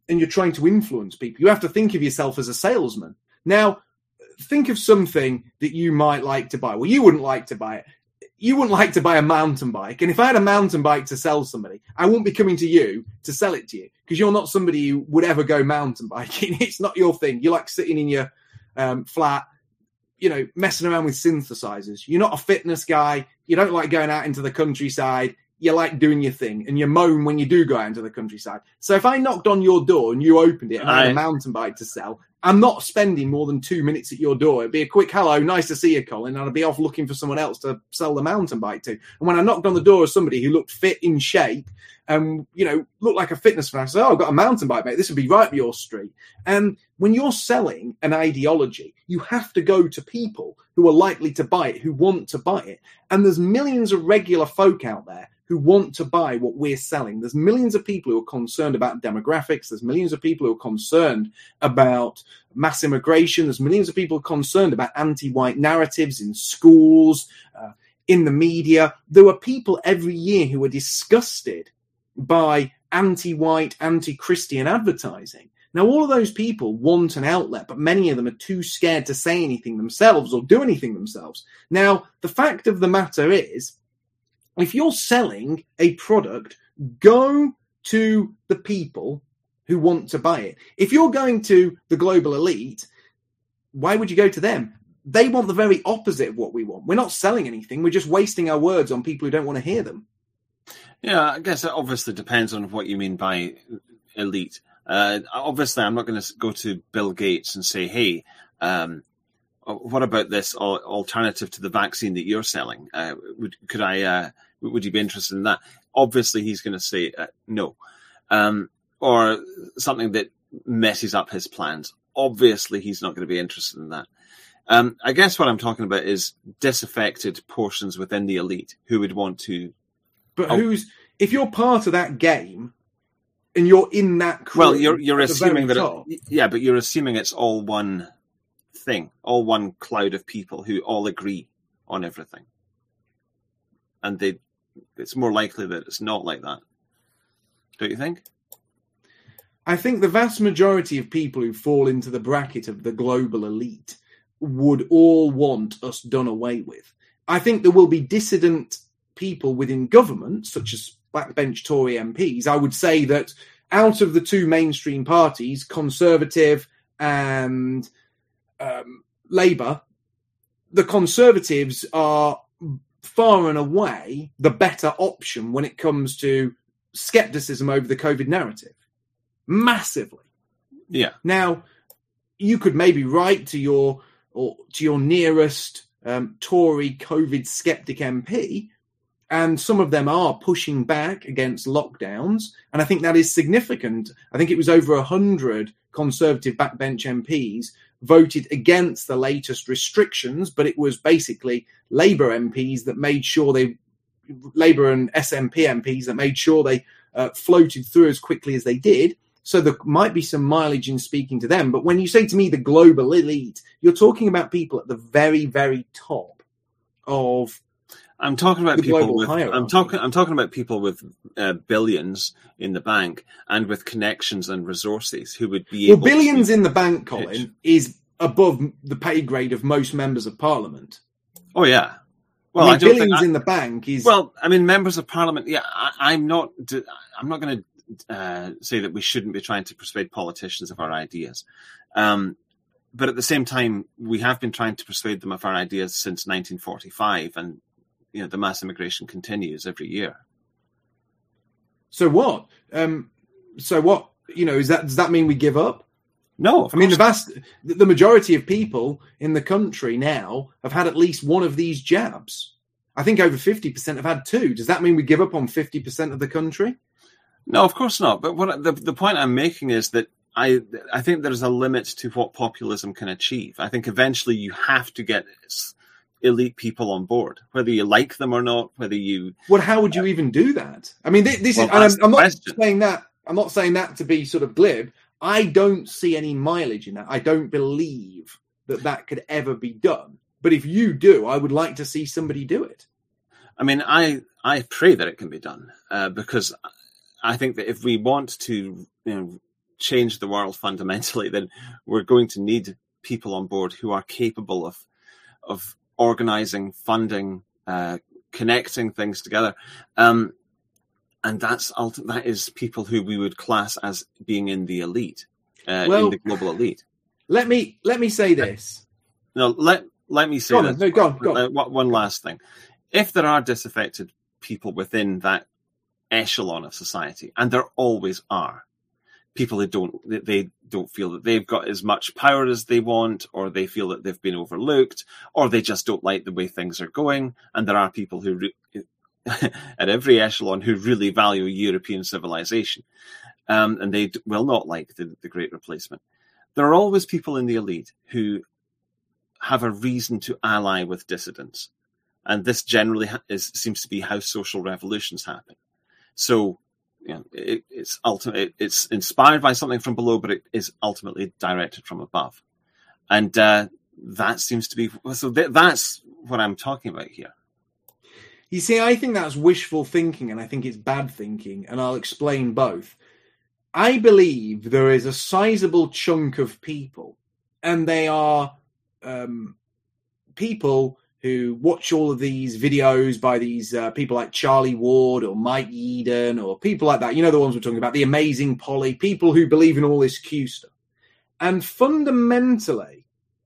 and you're trying to influence people, you have to think of yourself as a salesman. Now, think of something that you might like to buy. Well, you wouldn't like to buy it. You wouldn't like to buy a mountain bike. And if I had a mountain bike to sell somebody, I wouldn't be coming to you to sell it to you because you're not somebody who would ever go mountain biking. It's not your thing. You like sitting in your flat, messing around with synthesizers. You're not a fitness guy. You don't like going out into the countryside. You like doing your thing, and you moan when you do go out into the countryside. So if I knocked on your door and you opened it and I had a mountain bike to sell, I'm not spending more than 2 minutes at your door. It'd be a quick hello, nice to see you, Colin, and I'd be off looking for someone else to sell the mountain bike to. And when I knocked on the door of somebody who looked fit in shape and, looked like a fitness fan, I said, I've got a mountain bike, mate. This would be right up your street. And when you're selling an ideology, you have to go to people who are likely to buy it, who want to buy it. And there's millions of regular folk out there who want to buy what we're selling. There's millions of people who are concerned about demographics. There's millions of people who are concerned about mass immigration. There's millions of people concerned about anti-white narratives in schools, in the media. There are people every year who are disgusted by anti-white, anti-Christian advertising. Now, all of those people want an outlet, but many of them are too scared to say anything themselves or do anything themselves. Now, the fact of the matter is, if you're selling a product, go to the people who want to buy it. If you're going to the global elite, why would you go to them? They want the very opposite of what we want. We're not selling anything. We're just wasting our words on people who don't want to hear them. Yeah, I guess it obviously depends on what you mean by elite. Obviously, I'm not going to go to Bill Gates and say, hey, what about this alternative to the vaccine that you're selling? Would you be interested in that? Obviously, he's going to say no. Or something that messes up his plans. Obviously, he's not going to be interested in that. I guess what I'm talking about is disaffected portions within the elite who would want to. But if you're part of that game and you're in that crew, well, you're assuming that. But you're assuming it's all one thing, all one cloud of people who all agree on everything, and it's more likely that it's not like that. Don't you think? I think the vast majority of people who fall into the bracket of the global elite would all want us done away with. I think there will be dissident people within government, such as backbench Tory MPs. I would say that out of the two mainstream parties, Conservative and Labour, the Conservatives are far and away the better option when it comes to scepticism over the COVID narrative. Massively. Yeah. Now, you could maybe write to your nearest Tory COVID skeptic MP, and some of them are pushing back against lockdowns, and I think that is significant. I think it was over 100 Conservative backbench MPs voted against the latest restrictions, but it was basically Labour MPs that made sure Labour and SNP MPs that made sure they floated through as quickly as they did. So there might be some mileage in speaking to them. But when you say to me the global elite, you're talking about people at the very, very top of. I'm talking about people with. I'm talking about people with billions in the bank and with connections and resources who would be able. Well, billions in the bank, Colin, is above the pay grade of most members of Parliament. Oh yeah. Well, I mean, billions in the bank is. Well, I mean, members of Parliament. Yeah, I'm not going to say that we shouldn't be trying to persuade politicians of our ideas. But at the same time, we have been trying to persuade them of our ideas since 1945, and the mass immigration continues every year. So what? Does that mean we give up? No, I mean, the majority of people in the country now have had at least one of these jabs. I think over 50% have had two. Does that mean we give up on 50% of the country? No, of course not. But what the point I'm making is that I think there's a limit to what populism can achieve. I think eventually you have to get elite people on board, whether you like them or not, whether you. Well, how would you even do that? I mean, this is. I'm not saying that. I'm not saying that to be sort of glib. I don't see any mileage in that. I don't believe that could ever be done. But if you do, I would like to see somebody do it. I mean, I pray that it can be done because I think that if we want to change the world fundamentally, then we're going to need people on board who are capable of organizing, funding, connecting things together. And that is people who we would class as being in the elite, in the global elite. Let me say this. No, let me say this. No, go on. One last thing. If there are disaffected people within that echelon of society, and there always are, people who don't feel that they've got as much power as they want, or they feel that they've been overlooked, or they just don't like the way things are going. And there are people who, at every echelon, who really value European civilization, and they will not like the Great Replacement. There are always people in the elite who have a reason to ally with dissidents, and this generally seems to be how social revolutions happen. So, it's inspired by something from below, but it is ultimately directed from above, and that seems to be so. That's what I'm talking about here. You see, I think that's wishful thinking, and I think it's bad thinking, and I'll explain both. I believe there is a sizable chunk of people, and they are people who watch all of these videos by these people like Charlie Ward or Mike Eden or people like that. You know, the ones we're talking about, the Amazing Polly, people who believe in all this Q stuff. And fundamentally,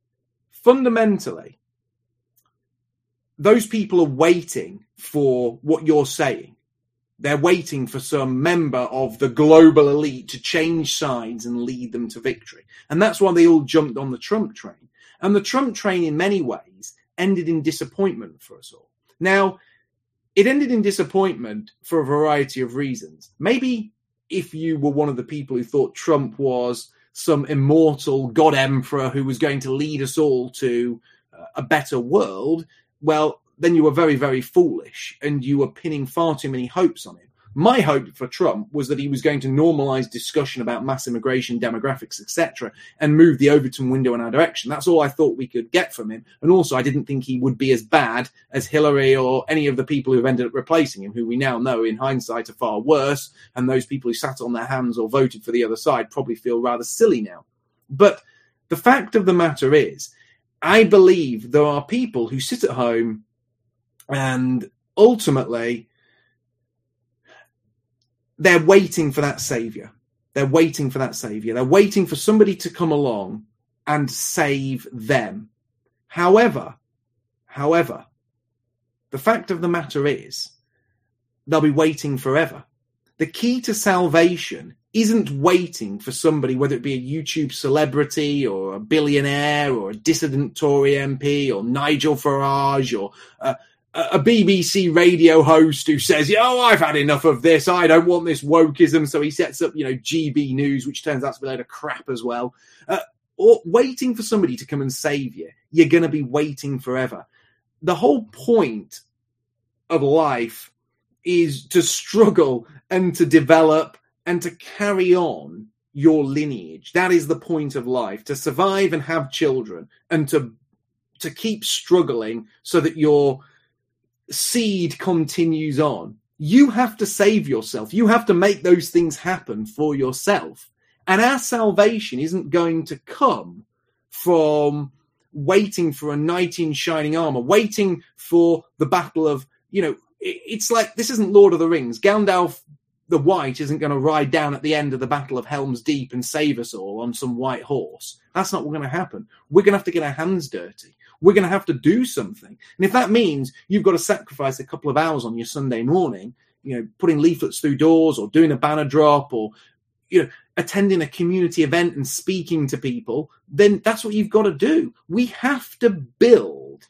those people are waiting for what you're saying. They're waiting for some member of the global elite to change sides and lead them to victory. And that's why they all jumped on the Trump train. And the Trump train, in many ways, ended in disappointment for us all. Now, it ended in disappointment for a variety of reasons. Maybe if you were one of the people who thought Trump was some immortal God emperor who was going to lead us all to a better world, well, then you were very, very foolish and you were pinning far too many hopes on him. My hope for Trump was that he was going to normalize discussion about mass immigration, demographics, etc., and move the Overton window in our direction. That's all I thought we could get from him. And also, I didn't think he would be as bad as Hillary or any of the people who've ended up replacing him, who we now know in hindsight are far worse. And those people who sat on their hands or voted for the other side probably feel rather silly now. But the fact of the matter is, I believe there are people who sit at home and ultimately they're waiting for that savior. They're waiting for that savior. They're waiting for somebody to come along and save them. However, the fact of the matter is they'll be waiting forever. The key to salvation isn't waiting for somebody, whether it be a YouTube celebrity or a billionaire or a dissident Tory MP or Nigel Farage or a BBC radio host who says, I've had enough of this. I don't want this wokeism. So he sets up, GB News, which turns out to be a load of crap as well. Or waiting for somebody to come and save you. You're going to be waiting forever. The whole point of life is to struggle and to develop and to carry on your lineage. That is the point of life, to survive and have children and to keep struggling so that your seed continues on. You have to save yourself. You have to make those things happen for yourself. And our salvation isn't going to come from waiting for a knight in shining armor, waiting for the battle of, it's like, this isn't Lord of the Rings. Gandalf the White isn't going to ride down at the end of the Battle of Helm's Deep and save us all on some white horse. That's not what's going to happen. We're going to have to get our hands dirty. We're going to have to do something. And if that means you've got to sacrifice a couple of hours on your Sunday morning, putting leaflets through doors or doing a banner drop or, attending a community event and speaking to people, then that's what you've got to do. We have to build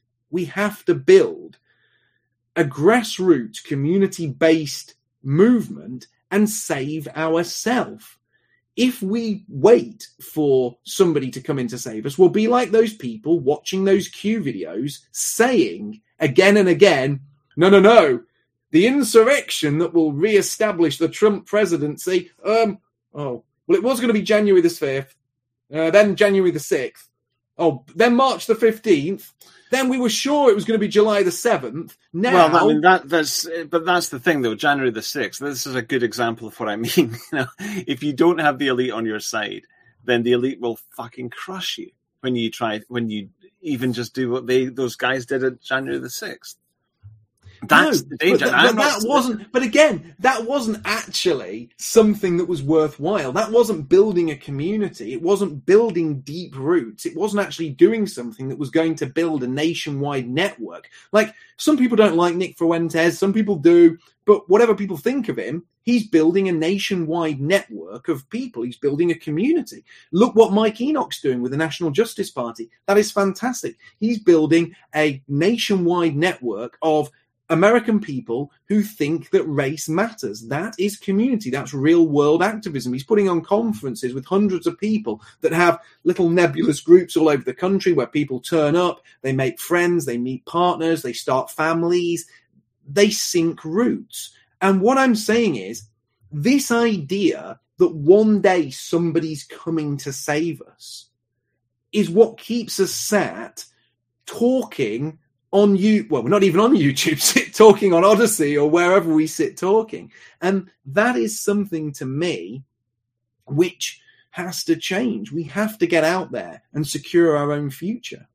a grassroots community-based movement and save ourselves. If we wait for somebody to come in to save us, we'll be like those people watching those Q videos saying again and again, no, the insurrection that will re-establish the Trump presidency, it was going to be January the 5th, then January the 6th, Oh, then March the 15th. Then we were sure it was going to be July the 7th. Now, well, I mean that's the thing though. January the 6th. This is a good example of what I mean. If you don't have the elite on your side, then the elite will fucking crush you when you even just do what those guys did at January the 6th. That's the danger. But again, that wasn't actually something that was worthwhile. That wasn't building a community. It wasn't building deep roots. It wasn't actually doing something that was going to build a nationwide network. Like, some people don't like Nick Fuentes, some people do, but whatever people think of him, he's building a nationwide network of people. He's building a community. Look what Mike Enoch's doing with the National Justice Party. That is fantastic. He's building a nationwide network of American people who think that race matters. That is community. That's real world activism. He's putting on conferences with hundreds of people that have little nebulous groups all over the country where people turn up, they make friends, they meet partners, they start families, they sink roots. And what I'm saying is, this idea that one day somebody's coming to save us is what keeps us sat talking on we're not even on YouTube, talking on Odyssey or wherever we sit talking. And that is something to me which has to change. We have to get out there and secure our own future.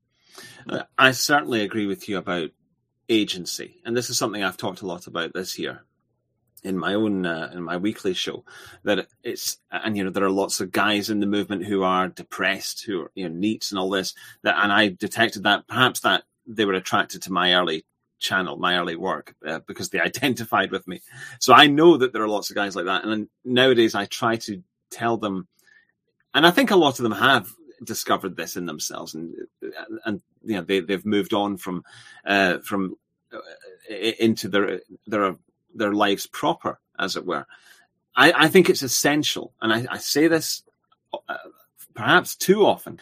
I certainly agree with you about agency. And this is something I've talked a lot about this year in my own, in my weekly show, that there are lots of guys in the movement who are depressed, who are, neats and all this, and I detected that perhaps that they were attracted to my early channel, my early work, because they identified with me. So I know that there are lots of guys like that. And nowadays I try to tell them, and I think a lot of them have discovered this in themselves, and they've moved on from into their lives proper, as it were. I think it's essential, and I say this perhaps too often,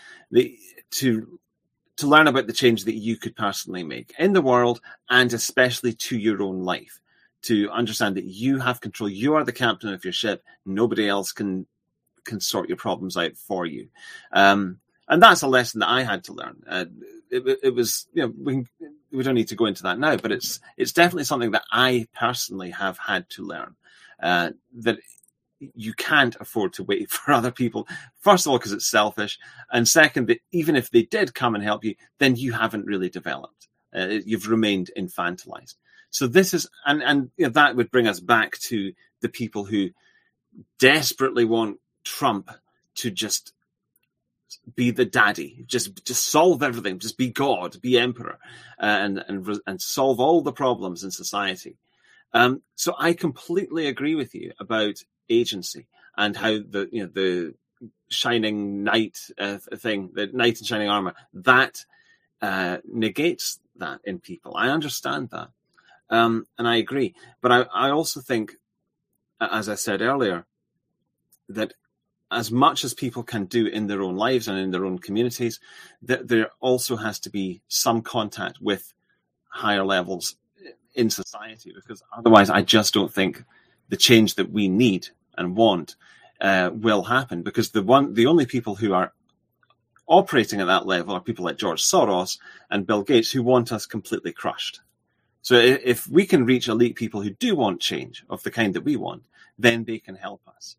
to learn about the change that you could personally make in the world, and especially to your own life, to understand that you have control. You are the captain of your ship. Nobody else can sort your problems out for you. And that's a lesson that I had to learn. It was, we don't need to go into that now, but it's definitely something that I personally have had to learn, that you can't afford to wait for other people. First of all, because it's selfish. And second, that even if they did come and help you, then you haven't really developed. You've remained infantilized. So this is, and that would bring us back to the people who desperately want Trump to just be the daddy, just solve everything, just be God, be emperor, and solve all the problems in society. So I completely agree with you about agency and how the shining knight thing, the knight in shining armor, that negates that in people. I understand that, and I agree. But I also think, as I said earlier, that as much as people can do in their own lives and in their own communities, that there also has to be some contact with higher levels in society, because otherwise I just don't think the change that we need and want will happen, because the only people who are operating at that level are people like George Soros and Bill Gates, who want us completely crushed. So if we can reach elite people who do want change of the kind that we want, then they can help us.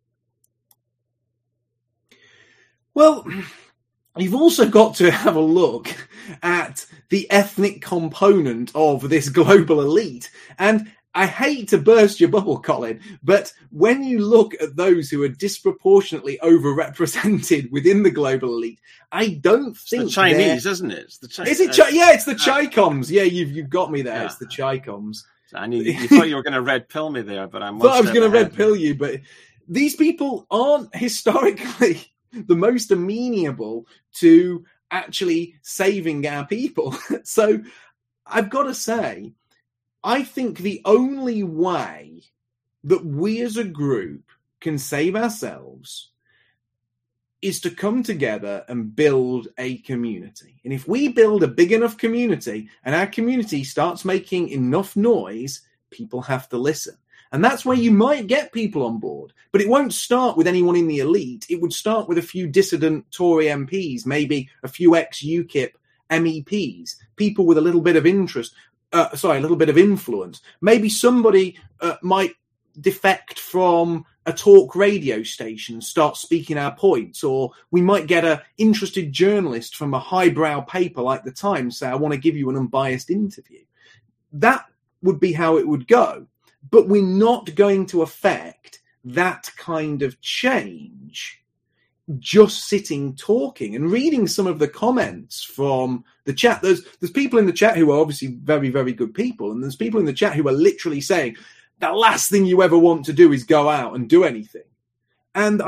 Well, you've also got to have a look at the ethnic component of this global elite. And I hate to burst your bubble, Colin, but when you look at those who are disproportionately overrepresented within the global elite, I don't think it's the Chinese, isn't it? It's the Is it? Yeah, it's the Chi-Coms. Yeah, you've got me there. Yeah. It's the Chi-Coms. I knew you thought you were going to red pill me there, but I thought I was going to red pill you. But these people aren't historically the most amenable to actually saving our people. So I've got to say, I think the only way that we as a group can save ourselves is to come together and build a community. And if we build a big enough community and our community starts making enough noise, people have to listen. And that's where you might get people on board. But it won't start with anyone in the elite. It would start with a few dissident Tory MPs, maybe a few ex-UKIP MEPs, people with a little bit of interest, a little bit of influence. Maybe somebody might defect from a talk radio station, start speaking our points, or we might get an interested journalist from a highbrow paper like The Times say, I want to give you an unbiased interview. That would be how it would go. But we're not going to affect that kind of change just sitting talking and reading some of the comments from the chat. There's people in the chat who are obviously very, very good people, and there's people in the chat who are literally saying the last thing you ever want to do is go out and do anything. And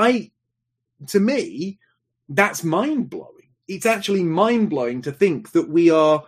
to me, that's mind-blowing. It's actually mind-blowing to think that we are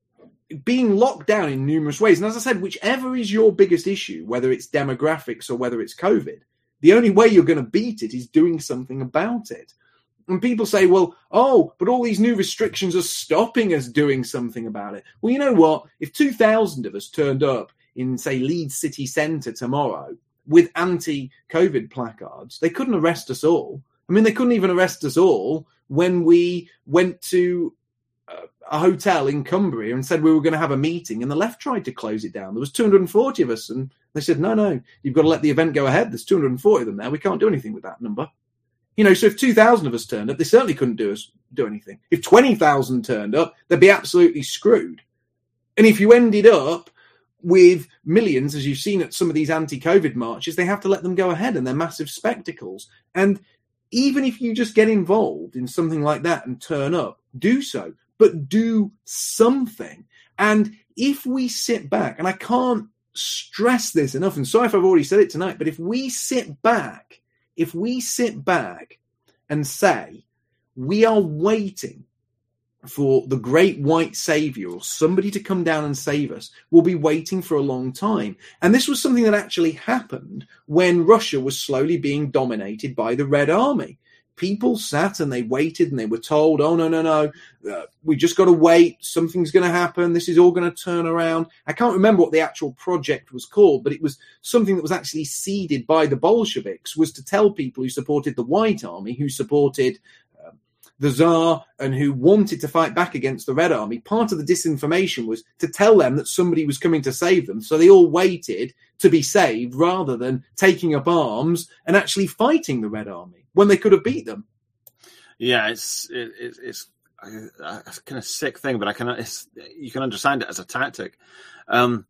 being locked down in numerous ways. And as I said, whichever is your biggest issue, whether it's demographics or whether it's COVID, the only way you're going to beat it is doing something about it. And people say, well, but all these new restrictions are stopping us doing something about it. Well, you know what? If 2,000 of us turned up in, say, Leeds city centre tomorrow with anti-COVID placards, they couldn't arrest us all. I mean, they couldn't even arrest us all when we went to a hotel in Cumbria and said we were going to have a meeting, and the left tried to close it down. There was 240 of us, and they said, no, you've got to let the event go ahead. There's 240 of them there. We can't do anything with that number. You know, so if 2,000 of us turned up, they certainly couldn't do anything. If 20,000 turned up, they'd be absolutely screwed. And if you ended up with millions, as you've seen at some of these anti-COVID marches, they have to let them go ahead, and they're massive spectacles. And even if you just get involved in something like that and turn up, do so. But do something. And if we sit back, and I can't stress this enough, and sorry if I've already said it tonight, but if we sit back and say we are waiting for the great white savior or somebody to come down and save us, we'll be waiting for a long time. And this was something that actually happened when Russia was slowly being dominated by the Red Army. People sat and they waited and they were told, no, we just got to wait. Something's going to happen. This is all going to turn around. I can't remember what the actual project was called, but it was something that was actually seeded by the Bolsheviks, was to tell people who supported the White Army, who supported the Tsar, and who wanted to fight back against the Red Army. Part of the disinformation was to tell them that somebody was coming to save them. So they all waited to be saved rather than taking up arms and actually fighting the Red Army when they could have beat them. Yeah, it's a kind of sick thing, but you can understand it as a tactic. Of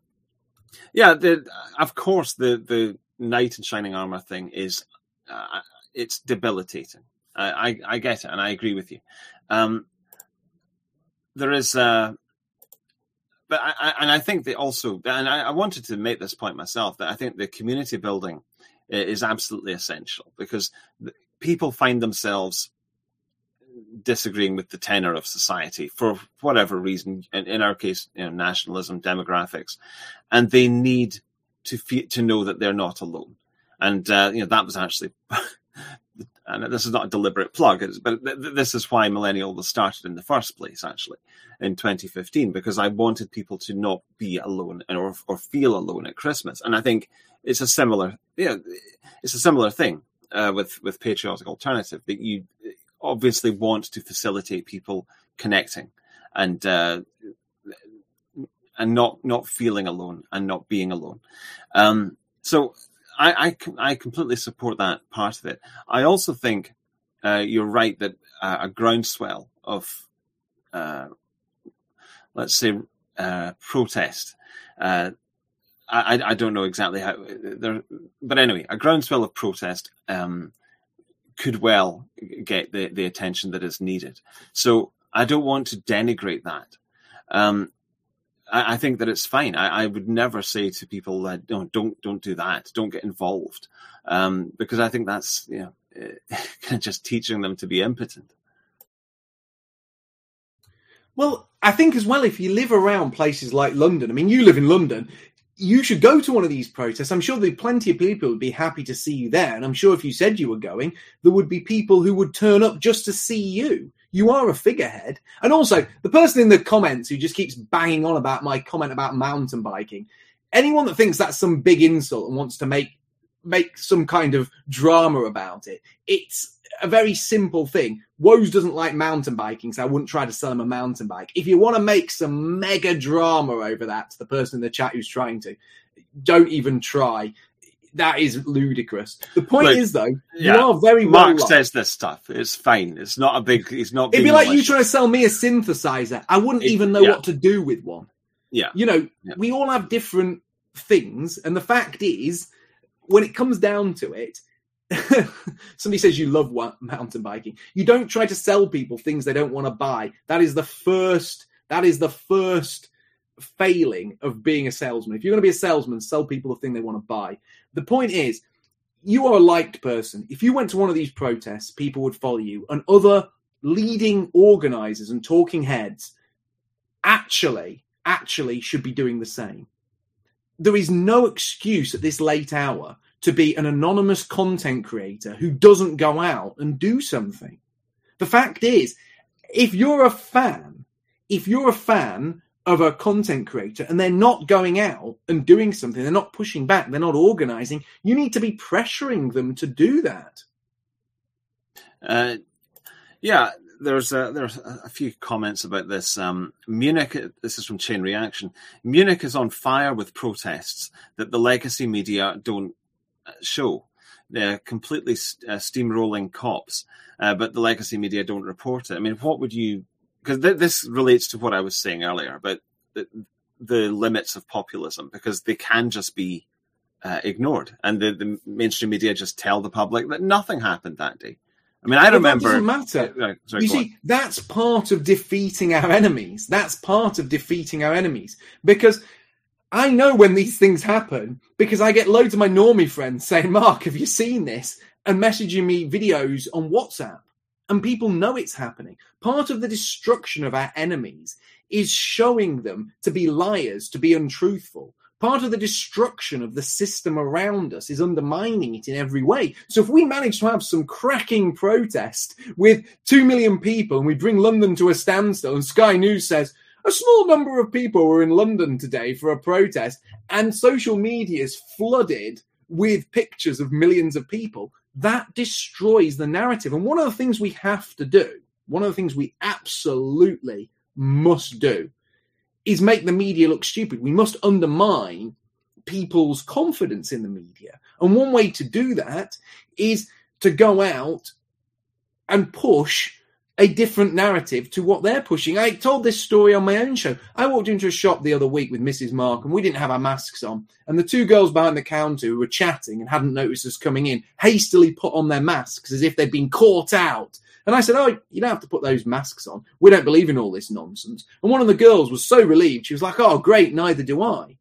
course, the knight in shining armor thing is it's debilitating. I get it, and I agree with you. There is, but I think that also, and I wanted to make this point myself, that I think the community building is absolutely essential, because people find themselves disagreeing with the tenor of society for whatever reason. In our case, nationalism, demographics, and they need to know that they're not alone. And that was actually. And this is not a deliberate plug, but this is why Millennial was started in the first place, actually, in 2015, because I wanted people to not be alone or feel alone at Christmas. And I think it's a similar thing with Patriotic Alternative, that you obviously want to facilitate people connecting and not feeling alone and not being alone. So I completely support that part of it. I also think you're right that a groundswell of, let's say, protest. I don't know exactly how, but anyway, a groundswell of protest could well get the attention that is needed. So I don't want to denigrate that. I think that it's fine. I would never say to people, no, don't do that. Don't get involved. Because I think that's, kind of just teaching them to be impotent. Well, I think as well, if you live around places like London, I mean, you live in London, you should go to one of these protests. I'm sure there'd be plenty of people who would be happy to see you there. And I'm sure if you said you were going, there would be people who would turn up just to see you. You are a figurehead. And also, the person in the comments who just keeps banging on about my comment about mountain biking, anyone that thinks that's some big insult and wants to make some kind of drama about it, it's a very simple thing. Woes doesn't like mountain biking, so I wouldn't try to sell him a mountain bike. If you want to make some mega drama over that to the person in the chat who's trying to, don't even try. That is ludicrous. The point is, though, you are very well Mark says this stuff. It's fine. It's not a big... He's not. It'd be like you trying to sell me a synthesizer. I wouldn't even know what to do with one. Yeah. You know, we all have different things, and the fact is, when it comes down to it, somebody says you love mountain biking. You don't try to sell people things they don't want to buy. That is the first failing of being a salesman. If you're going to be a salesman, sell people a thing they want to buy. The point is, you are a liked person. If you went to one of these protests, people would follow you, and other leading organizers and talking heads actually should be doing the same. There is no excuse at this late hour to be an anonymous content creator who doesn't go out and do something. The fact is, if you're a fan of a content creator and they're not going out and doing something, they're not pushing back, they're not organizing, you need to be pressuring them to do that. There's a few comments about this. Munich, this is from Chain Reaction. Munich is on fire with protests that the legacy media don't show. They're completely steamrolling cops, but the legacy media don't report it. I mean, what would you... Because this relates to what I was saying earlier about the limits of populism, because they can just be ignored. And the mainstream media just tell the public that nothing happened that day. I mean, I remember... That doesn't matter. Sorry, you see, that's part of defeating our enemies. Because I know when these things happen, because I get loads of my normie friends saying, Mark, have you seen this? And messaging me videos on WhatsApp. And people know it's happening. Part of the destruction of our enemies is showing them to be liars, to be untruthful. Part of the destruction of the system around us is undermining it in every way. So if we manage to have some cracking protest with 2 million people and we bring London to a standstill and Sky News says, a small number of people were in London today for a protest, and social media is flooded with pictures of millions of people, that destroys the narrative. And one of the things we have to do, one of the things we absolutely must do, is make the media look stupid. We must undermine people's confidence in the media. And one way to do that is to go out and push a different narrative to what they're pushing. I told this story on my own show. I walked into a shop the other week with Mrs. Mark, and we didn't have our masks on. And the two girls behind the counter who were chatting and hadn't noticed us coming in hastily put on their masks as if they'd been caught out. And I said, oh, you don't have to put those masks on. We don't believe in all this nonsense. And one of the girls was so relieved. She was like, oh, great, neither do I.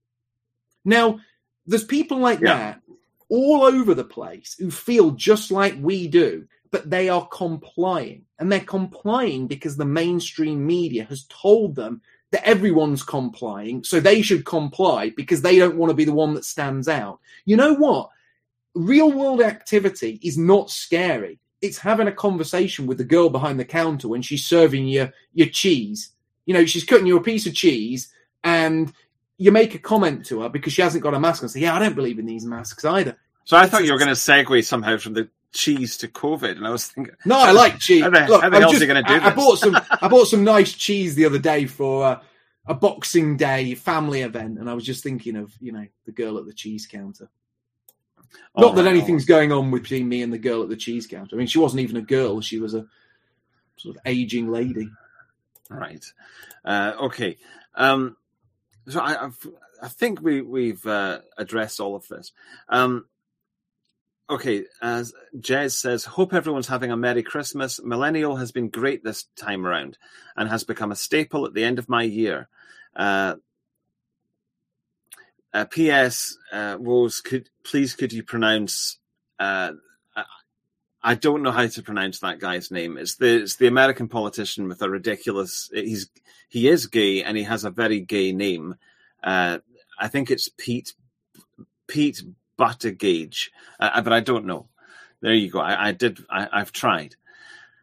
Now, there's people like that all over the place who feel just like we do, but they are complying. And they're complying because the mainstream media has told them that everyone's complying, so they should comply because they don't want to be the one that stands out. You know what? Real world activity is not scary. It's having a conversation with the girl behind the counter when she's serving you your cheese. You know, she's cutting you a piece of cheese and you make a comment to her because she hasn't got a mask on. Say, yeah, I don't believe in these masks either. So I thought you were going to segue somehow from the cheese to COVID, and I was thinking, no, I like cheese. How the hell are you going to do this? I bought some nice cheese the other day for a Boxing Day family event, and I was just thinking of, you know, the girl at the cheese counter. Not that anything's going on between me and the girl at the cheese counter. I mean, she wasn't even a girl; she was a sort of aging lady. Right. Okay. So I think we've addressed all of this. Okay, as Jez says, hope everyone's having a Merry Christmas. Millennial has been great this time around and has become a staple at the end of my year. P.S. Woes, could you pronounce... I don't know how to pronounce that guy's name. It's the American politician with a ridiculous... He is gay and he has a very gay name. I think it's Pete Buttigieg, but I don't know. There you go. I've tried.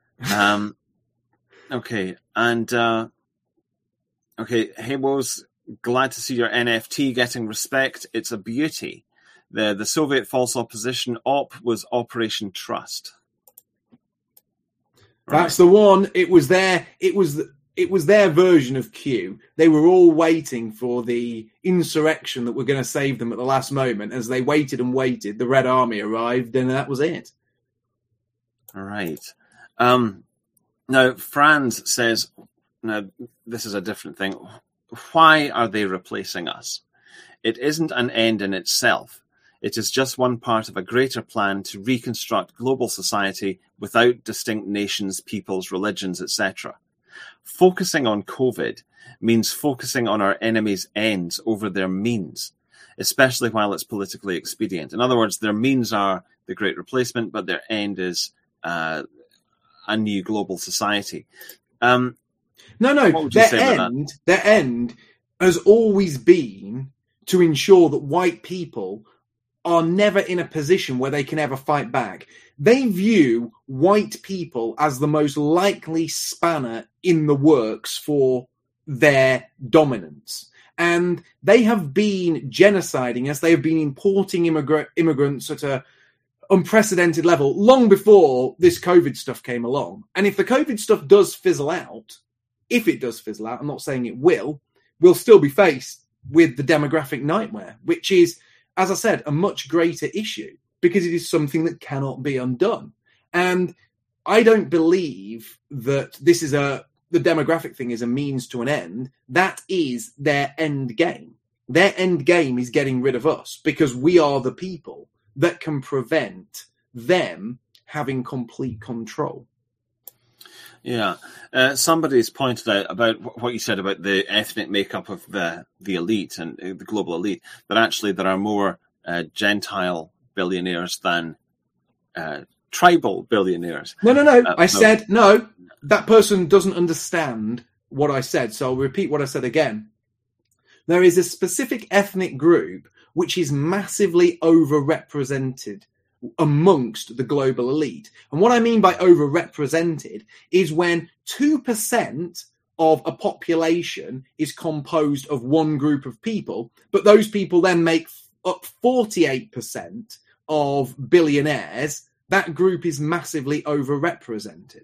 Okay, and okay. Hey, Woes, glad to see your NFT getting respect. It's a beauty. The Soviet false opposition op was Operation Trust. That's the one. It was their version of Q. They were all waiting for the insurrection that were going to save them at the last moment. As they waited and waited, the Red Army arrived, and that was it. All right. Now, Franz says, now this is a different thing. Why are they replacing us? It isn't an end in itself. It is just one part of a greater plan to reconstruct global society without distinct nations, peoples, religions, etc. Focusing on COVID means focusing on our enemies' ends over their means, especially while it's politically expedient. In other words, their means are the Great Replacement, but their end is a new global society. Their end has always been to ensure that white people are never in a position where they can ever fight back. They view white people as the most likely spanner in the works for their dominance. And they have been genociding us. They have been importing immigrants at an unprecedented level long before this COVID stuff came along. And if the COVID stuff does fizzle out, I'm not saying it will, we'll still be faced with the demographic nightmare, which is, as I said, a much greater issue because it is something that cannot be undone. And I don't believe that the demographic thing is a means to an end. That is their end game. Their end game is getting rid of us because we are the people that can prevent them having complete control. Yeah. Somebody's pointed out about what you said about the ethnic makeup of the elite and the global elite, that actually there are more Gentile billionaires than tribal billionaires. No. I said, no, that person doesn't understand what I said. So I'll repeat what I said again. There is a specific ethnic group which is massively overrepresented amongst the global elite. And what I mean by overrepresented is when 2% of a population is composed of one group of people, but those people then make up 48% of billionaires, that group is massively overrepresented.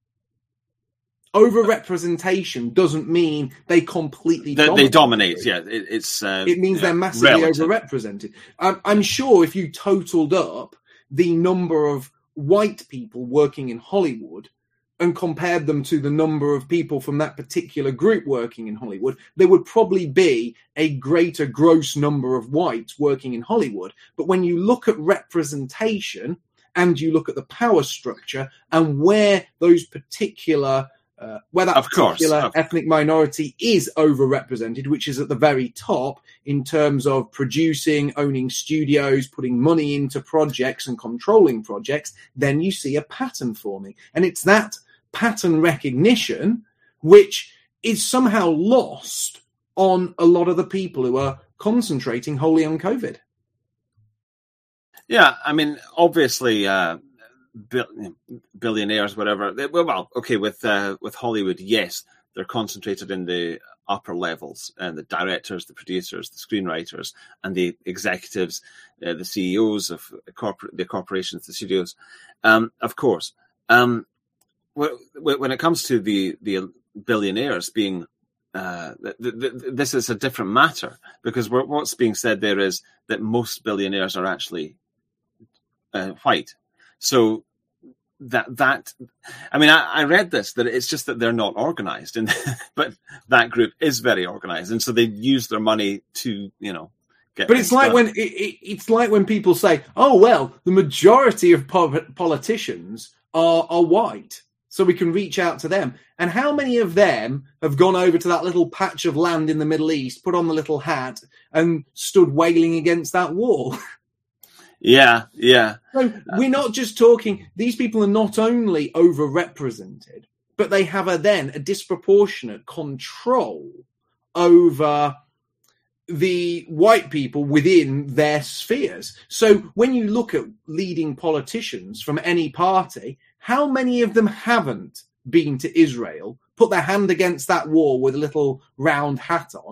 Overrepresentation doesn't mean they completely dominate. They dominate, yeah. It means they're massively overrepresented. I'm sure if you totaled up the number of white people working in Hollywood and compared them to the number of people from that particular group working in Hollywood, there would probably be a greater gross number of whites working in Hollywood. But when you look at representation and you look at the power structure and where those particular ethnic minority is overrepresented, which is at the very top in terms of producing, owning studios, putting money into projects and controlling projects, then you see a pattern forming. And it's that pattern recognition which is somehow lost on a lot of the people who are concentrating wholly on COVID. Yeah, I mean, obviously, billionaires, whatever. With Hollywood, yes, they're concentrated in the upper levels, and the directors, the producers, the screenwriters, and the executives, the CEOs of the corporations, the studios. Of course, when it comes to the billionaires being, this is a different matter, because what's being said there is that most billionaires are actually white. So I read this, that it's just that they're not organized, but that group is very organized, and so they use their money to, get. But it's like when it's like when people say, "Oh well, the majority of politicians are white, so we can reach out to them." And how many of them have gone over to that little patch of land in the Middle East, put on the little hat, and stood wailing against that wall? Yeah. So we're not just talking, these people are not only overrepresented, but they have a disproportionate control over the white people within their spheres. So when you look at leading politicians from any party, how many of them haven't been to Israel, put their hand against that wall with a little round hat on,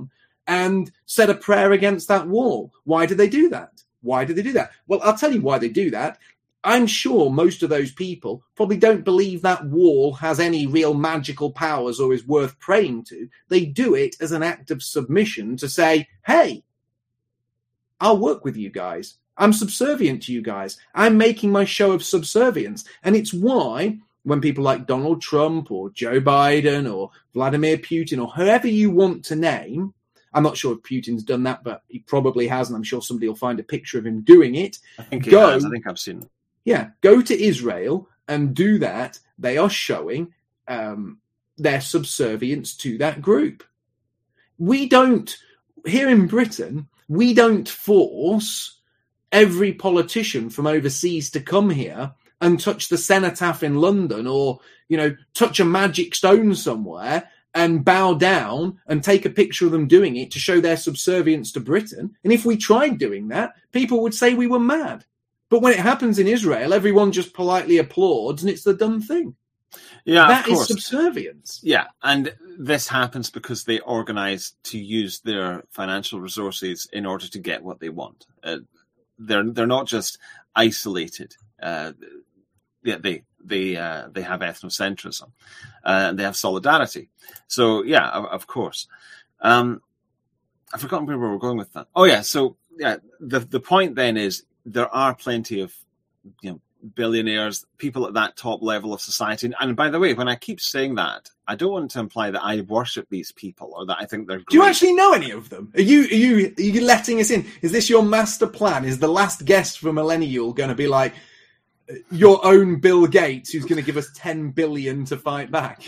and said a prayer against that wall. Why did they do that? Why did they do that? Well, I'll tell you why they do that. I'm sure most of those people probably don't believe that wall has any real magical powers or is worth praying to. They do it as an act of submission to say, hey, I'll work with you guys. I'm subservient to you guys. I'm making my show of subservience. And it's why when people like Donald Trump or Joe Biden or Vladimir Putin or whoever you want to name, I'm not sure if Putin's done that, but he probably has, and I'm sure somebody will find a picture of him doing it. I think he has. I think I've seen it. Yeah, go to Israel and do that. They are showing their subservience to that group. We don't, here in Britain, we don't force every politician from overseas to come here and touch the cenotaph in London or, touch a magic stone somewhere and bow down and take a picture of them doing it to show their subservience to Britain. And if we tried doing that, people would say we were mad. But when it happens in Israel, everyone just politely applauds and it's the done thing. Yeah, that of course. is subservience. Yeah, and this happens because they organize to use their financial resources in order to get what they want. They're not just isolated. They have ethnocentrism. They have solidarity. So yeah, of course. I've forgotten where we were going with that. Oh yeah, so yeah, the point then is there are plenty of billionaires, people at that top level of society. And by the way, when I keep saying that, I don't want to imply that I worship these people or that I think they're great. Do you actually know any of them? Are you letting us in? Is this your master plan? Is the last guest for Millennial going to be like your own Bill Gates, who's going to give us 10 billion to fight back?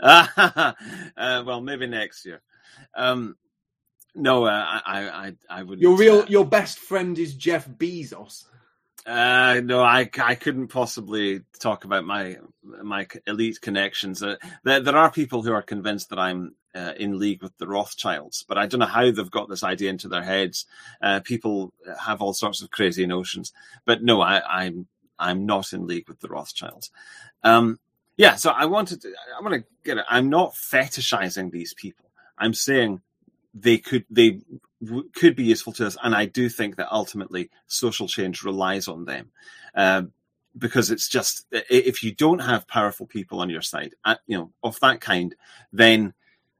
Well, maybe next year. No, I wouldn't. Your best friend is Jeff Bezos. No, I couldn't possibly talk about my elite connections. There are people who are convinced that I'm in league with the Rothschilds, but I don't know how they've got this idea into their heads. People have all sorts of crazy notions, but no, I'm not in league with the Rothschilds. Yeah, so I want to get it. I'm not fetishizing these people. I'm saying they could be useful to us, and I do think that ultimately social change relies on them, because it's just, if you don't have powerful people on your side, of that kind, then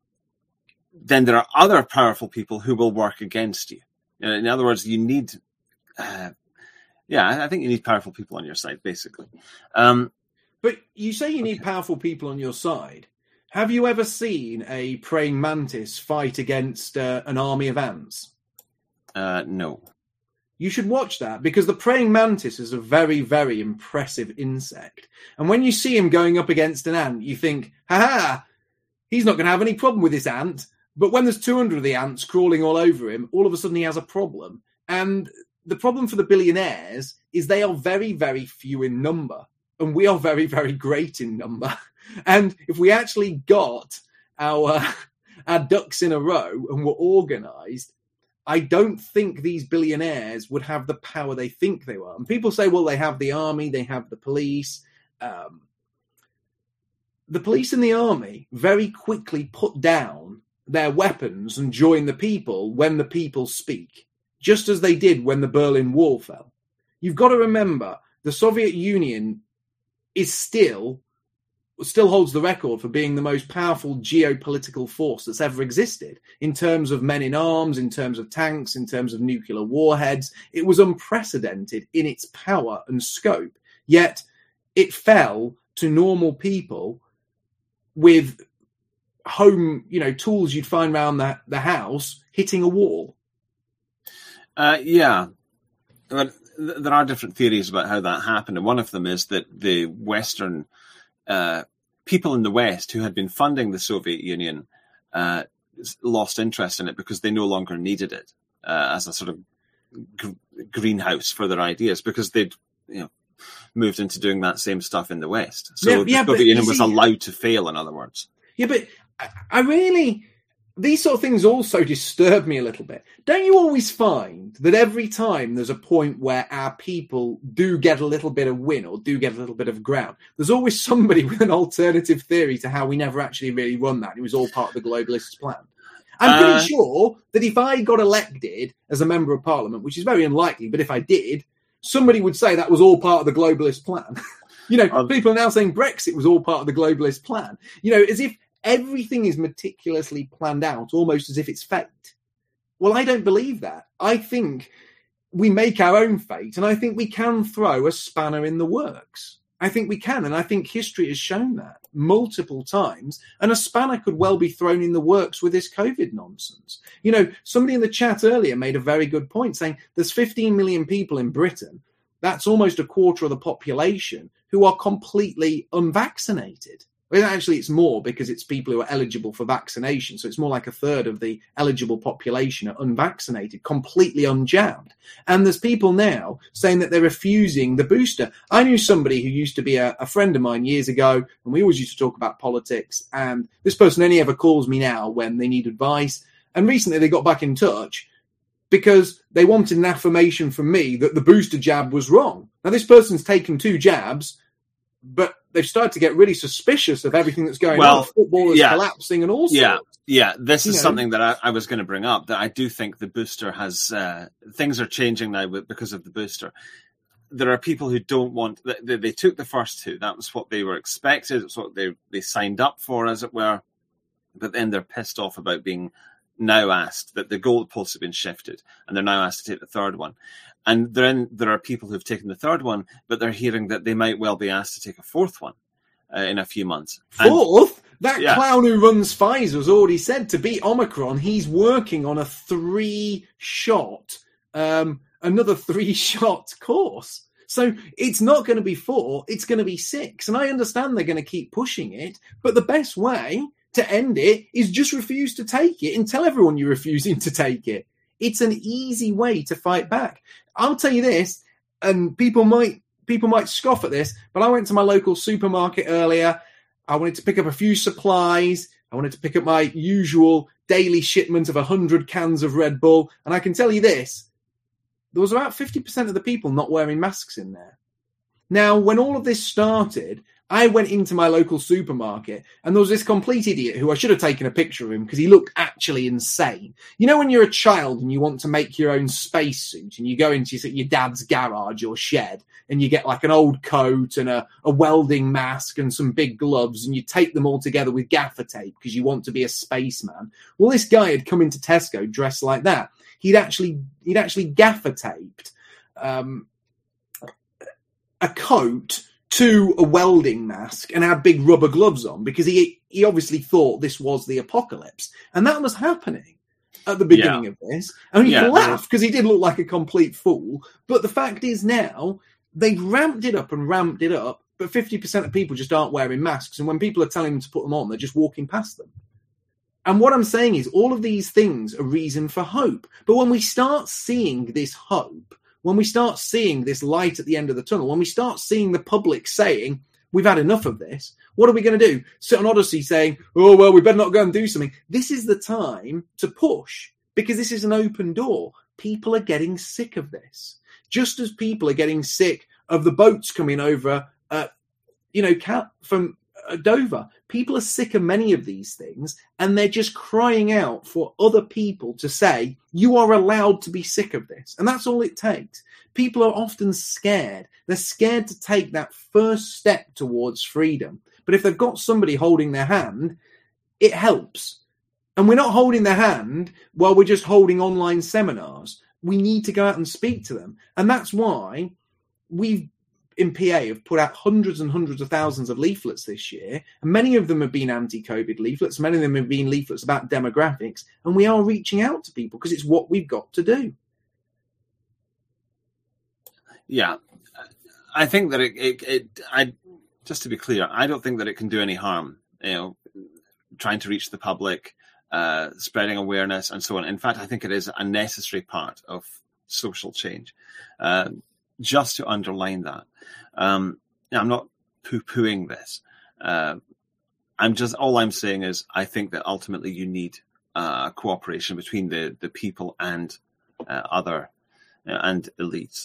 there are other powerful people who will work against you. In other words, you need, I think you need powerful people on your side, basically. But you say you need powerful people on your side. Have you ever seen a praying mantis fight against an army of ants? No. You should watch that, because the praying mantis is a very, very impressive insect. And when you see him going up against an ant, you think, ha-ha, he's not going to have any problem with this ant. But when there's 200 of the ants crawling all over him, all of a sudden he has a problem. And the problem for the billionaires is they are very, very few in number. And we are very, very great in number. And if we actually got our ducks in a row and were organised, I don't think these billionaires would have the power they think they were. And people say, well, they have the army, they have the police. The police and the army very quickly put down their weapons and join the people when the people speak, just as they did when the Berlin Wall fell. You've got to remember, the Soviet Union is still holds the record for being the most powerful geopolitical force that's ever existed in terms of men in arms, in terms of tanks, in terms of nuclear warheads. It was unprecedented in its power and scope, yet it fell to normal people with home, tools you'd find around the house hitting a wall. Yeah. But there are different theories about how that happened. And one of them is that the Western people in the West who had been funding the Soviet Union lost interest in it because they no longer needed it as a sort of greenhouse for their ideas, because they'd moved into doing that same stuff in the West. So the Soviet Union was allowed to fail, in other words. Yeah, but I really... These sort of things also disturb me a little bit. Don't you always find that every time there's a point where our people do get a little bit of win or do get a little bit of ground, there's always somebody with an alternative theory to how we never actually really run that. It was all part of the globalists' plan. I'm pretty sure that if I got elected as a member of parliament, which is very unlikely, but if I did, somebody would say that was all part of the globalist plan. People are now saying Brexit was all part of the globalist plan. As if everything is meticulously planned out, almost as if it's fate. Well, I don't believe that. I think we make our own fate, and I think we can throw a spanner in the works. I think we can, and I think history has shown that multiple times, and a spanner could well be thrown in the works with this COVID nonsense. Somebody in the chat earlier made a very good point, saying there's 15 million people in Britain. That's almost a quarter of the population who are completely unvaccinated. Well, actually, it's more because it's people who are eligible for vaccination. So it's more like a third of the eligible population are unvaccinated, completely unjabbed. And there's people now saying that they're refusing the booster. I knew somebody who used to be a friend of mine years ago, and we always used to talk about politics. And this person only ever calls me now when they need advice. And recently they got back in touch because they wanted an affirmation from me that the booster jab was wrong. Now, this person's taken 2 jabs, but they've started to get really suspicious of everything that's going on. Football is collapsing and all sorts. Yeah. This is something that I was going to bring up, that I do think the booster has... things are changing now because of the booster. There are people who don't want... They took the first 2. That was what they were expected. It's what they signed up for, as it were. But then they're pissed off about being now asked that the goalposts have been shifted, and they're now asked to take the 3rd one. And then there are people who've taken the 3rd one, but they're hearing that they might well be asked to take a 4th one in a few months. 4th? That clown who runs Pfizer's already said to beat Omicron, he's working on a 3-shot, another 3-shot course. So it's not going to be 4, it's going to be 6. And I understand they're going to keep pushing it, but the best way to end it is just refuse to take it and tell everyone you're refusing to take it. It's an easy way to fight back. I'll tell you this, and people might scoff at this, but I went to my local supermarket earlier. I wanted to pick up a few supplies. I wanted to pick up my usual daily shipment of 100 cans of Red Bull. And I can tell you this, there was about 50% of the people not wearing masks in there. Now, when all of this started, I went into my local supermarket and there was this complete idiot who I should have taken a picture of him because he looked actually insane. When you're a child and you want to make your own spacesuit and you go into your dad's garage or shed and you get like an old coat and a welding mask and some big gloves and you tape them all together with gaffer tape because you want to be a spaceman. Well, this guy had come into Tesco dressed like that. He'd actually gaffer taped a coat to a welding mask and had big rubber gloves on because he obviously thought this was the apocalypse. And that was happening at the beginning of this. And he laughed because he did look like a complete fool. But the fact is now they've ramped it up, but 50% of people just aren't wearing masks. And when people are telling them to put them on, they're just walking past them. And what I'm saying is all of these things are reason for hope. But when we start seeing this hope, when we start seeing this light at the end of the tunnel, when we start seeing the public saying, we've had enough of this, what are we going to do? Sit on Odyssey saying, oh, well, we better not go and do something. This is the time to push because this is an open door. People are getting sick of this. Just as people are getting sick of the boats coming over, from Dover. People are sick of many of these things and they're just crying out for other people to say, you are allowed to be sick of this. And that's all it takes. People are often scared. They're scared to take that first step towards freedom. But if they've got somebody holding their hand, it helps. And we're not holding their hand while we're just holding online seminars. We need to go out and speak to them. And that's why we've in PA have put out hundreds and hundreds of thousands of leaflets this year. And many of them have been anti-COVID leaflets. Many of them have been leaflets about demographics. And we are reaching out to people because it's what we've got to do. Yeah. I think that just to be clear, I don't think that it can do any harm, trying to reach the public, spreading awareness and so on. In fact, I think it is a necessary part of social change. Just to underline that, I'm not poo-pooing this. All I'm saying is I think that ultimately you need cooperation between the people and and elites.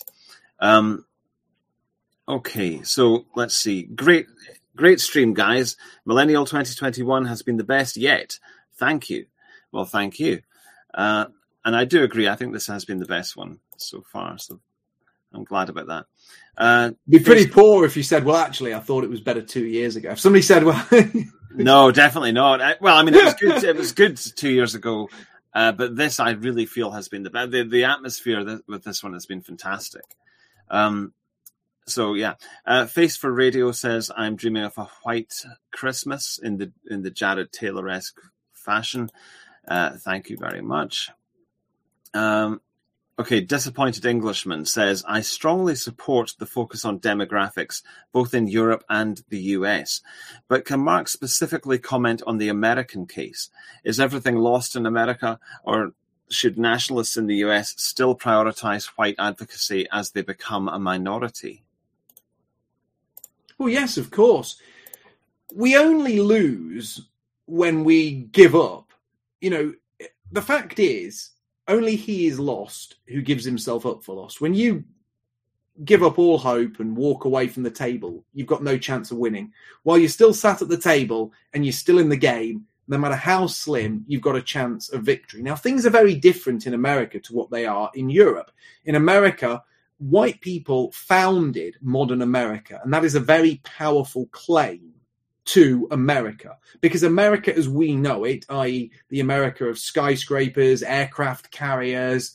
Okay, so let's see. Great stream, guys. Millennial 2021 has been the best yet. Thank you. Well, thank you. And I do agree. I think this has been the best one so far. So I'm glad about that. It'd be pretty poor if you said, well, actually, I thought it was better 2 years ago. If somebody said, well... No, definitely not. Well, I mean, it was good. It was good 2 years ago. But this, I really feel, has been the best. The atmosphere with this one has been fantastic. So yeah, Face for Radio says, "I'm dreaming of a white Christmas in the Jared Taylor-esque fashion." Thank you very much. Okay, Disappointed Englishman says, "I strongly support the focus on demographics, both in Europe and the US. But can Mark specifically comment on the American case? Is everything lost in America, or should nationalists in the US still prioritize white advocacy as they become a minority?" Well, yes, of course. We only lose when we give up. You know, the fact is, only he is lost who gives himself up for lost. When you give up all hope and walk away from the table, you've got no chance of winning. While you're still sat at the table and you're still in the game, no matter how slim, you've got a chance of victory. Now, things are very different in America to what they are in Europe. In America, white people founded modern America, and that is a very powerful claim to America, because America as we know it, i.e. the America of skyscrapers, aircraft carriers,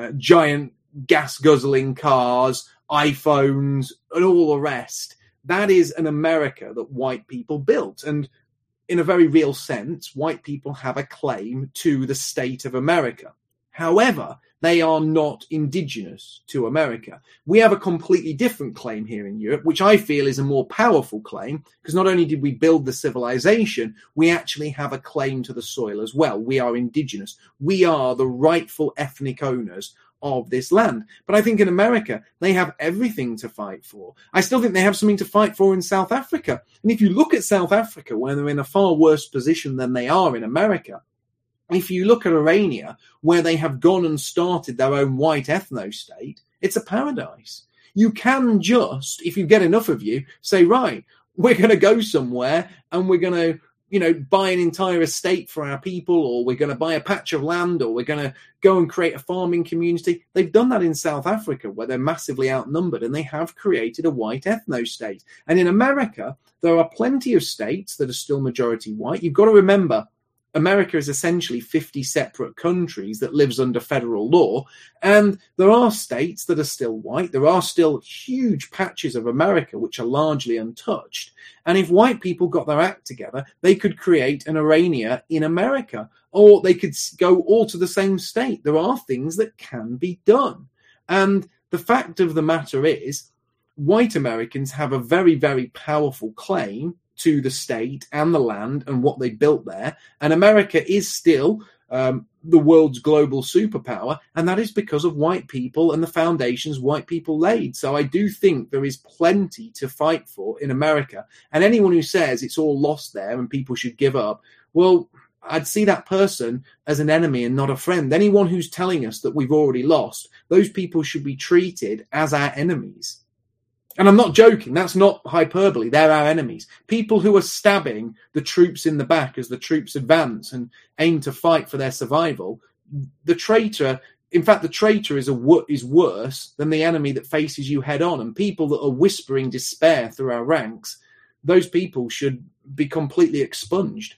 giant gas-guzzling cars, iPhones, and all the rest, that is an America that white people built. And in a very real sense, white people have a claim to the state of America. However, they are not indigenous to America. We have a completely different claim here in Europe, which I feel is a more powerful claim, because not only did we build the civilization, we actually have a claim to the soil as well. We are indigenous. We are the rightful ethnic owners of this land. But I think in America, they have everything to fight for. I still think they have something to fight for in South Africa. And if you look at South Africa, where they're in a far worse position than they are in America, if you look at Orania, where they have gone and started their own white ethno-state, it's a paradise. You can just, if you get enough of you, say, right, we're going to go somewhere and we're going to, buy an entire estate for our people, or we're going to buy a patch of land, or we're going to go and create a farming community. They've done that in South Africa, where they're massively outnumbered, and they have created a white ethno-state. And in America, there are plenty of states that are still majority white. You've got to remember, America is essentially 50 separate countries that lives under federal law, and there are states that are still white. There are still huge patches of America which are largely untouched. And if white people got their act together, they could create an Orania in America, or they could go all to the same state. There are things that can be done. And the fact of the matter is, white Americans have a very, very powerful claim to the state and the land and what they built there. And America is still the world's global superpower, and that is because of white people and the foundations white people laid. So I do think there is plenty to fight for in America. And anyone who says it's all lost there and people should give up, well, I'd see that person as an enemy and not a friend. Anyone who's telling us that we've already lost, those people should be treated as our enemies. And I'm not joking. That's not hyperbole. They're our enemies. People who are stabbing the troops in the back as the troops advance and aim to fight for their survival. The traitor, in fact, the traitor is worse than the enemy that faces you head on. And people that are whispering despair through our ranks, those people should be completely expunged.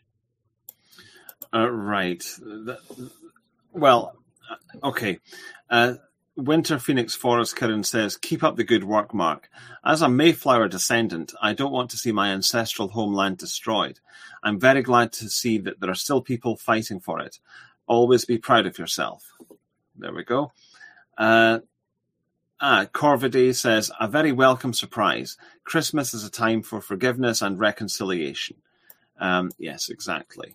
Right. Well, okay. Winter Phoenix Forest Kirin says, "Keep up the good work, Mark. As a Mayflower descendant, I don't want to see my ancestral homeland destroyed. I'm very glad to see that there are still people fighting for it. Always be proud of yourself." There we go. Corviday says, "A very welcome surprise. Christmas is a time for forgiveness and reconciliation." Yes, exactly.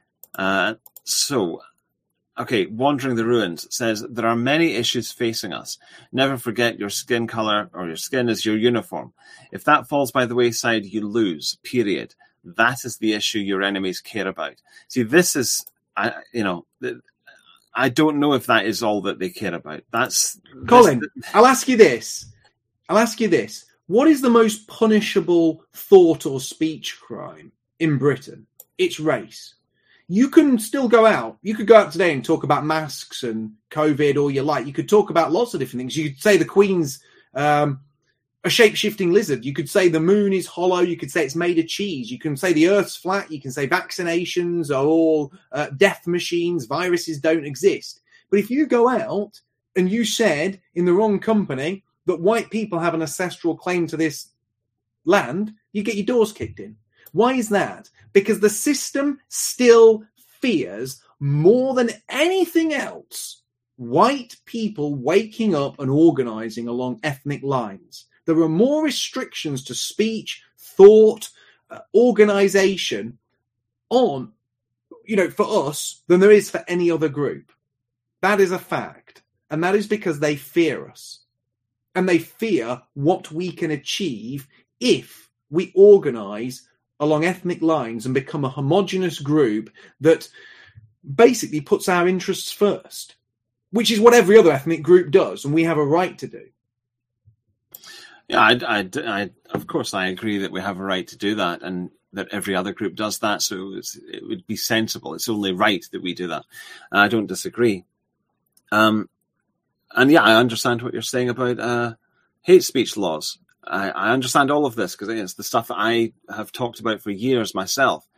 Okay, Wandering the Ruins says, "There are many issues facing us. Never forget your skin color or your skin is your uniform. If that falls by the wayside, you lose, period. That is the issue your enemies care about." See, this is, I don't know if that is all that they care about. Colin, I'll ask you this. What is the most punishable thought or speech crime in Britain? It's race. You can still go out. You could go out today and talk about masks and COVID all you like. You could talk about lots of different things. You could say the Queen's a shape-shifting lizard. You could say the moon is hollow. You could say it's made of cheese. You can say the Earth's flat. You can say vaccinations are all death machines. Viruses don't exist. But if you go out and you said in the wrong company that white people have an ancestral claim to this land, you get your doors kicked in. Why is that? Because the system still fears more than anything else white people waking up and organizing along ethnic lines. There are more restrictions to speech, thought, organization on, for us than there is for any other group. That is a fact. And that is because they fear us. And they fear what we can achieve if we organize along ethnic lines and become a homogenous group that basically puts our interests first, which is what every other ethnic group does, and we have a right to do. Yeah, I of course, I agree that we have a right to do that, and that every other group does that, so it would be sensible. It's only right that we do that. And I don't disagree. And yeah, I understand what you're saying about hate speech laws. I understand all of this because it's the stuff that I have talked about for years myself.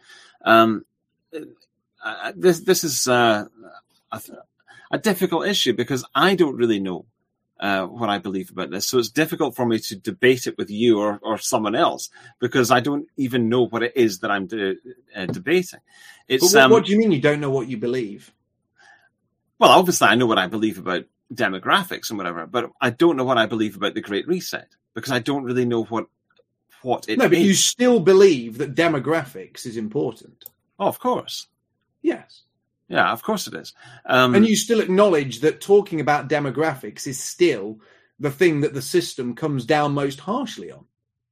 This is a difficult issue because I don't really know what I believe about this. So it's difficult for me to debate it with you or someone else because I don't even know what it is that I'm debating. But what do you mean you don't know what you believe? Well, obviously I know what I believe about demographics and whatever, but I don't know what I believe about the Great Reset because I don't really know what it is. No, but you still believe that demographics is important. Oh, of course. Yes. Yeah, of course it is. And you still acknowledge that talking about demographics is still the thing that the system comes down most harshly on.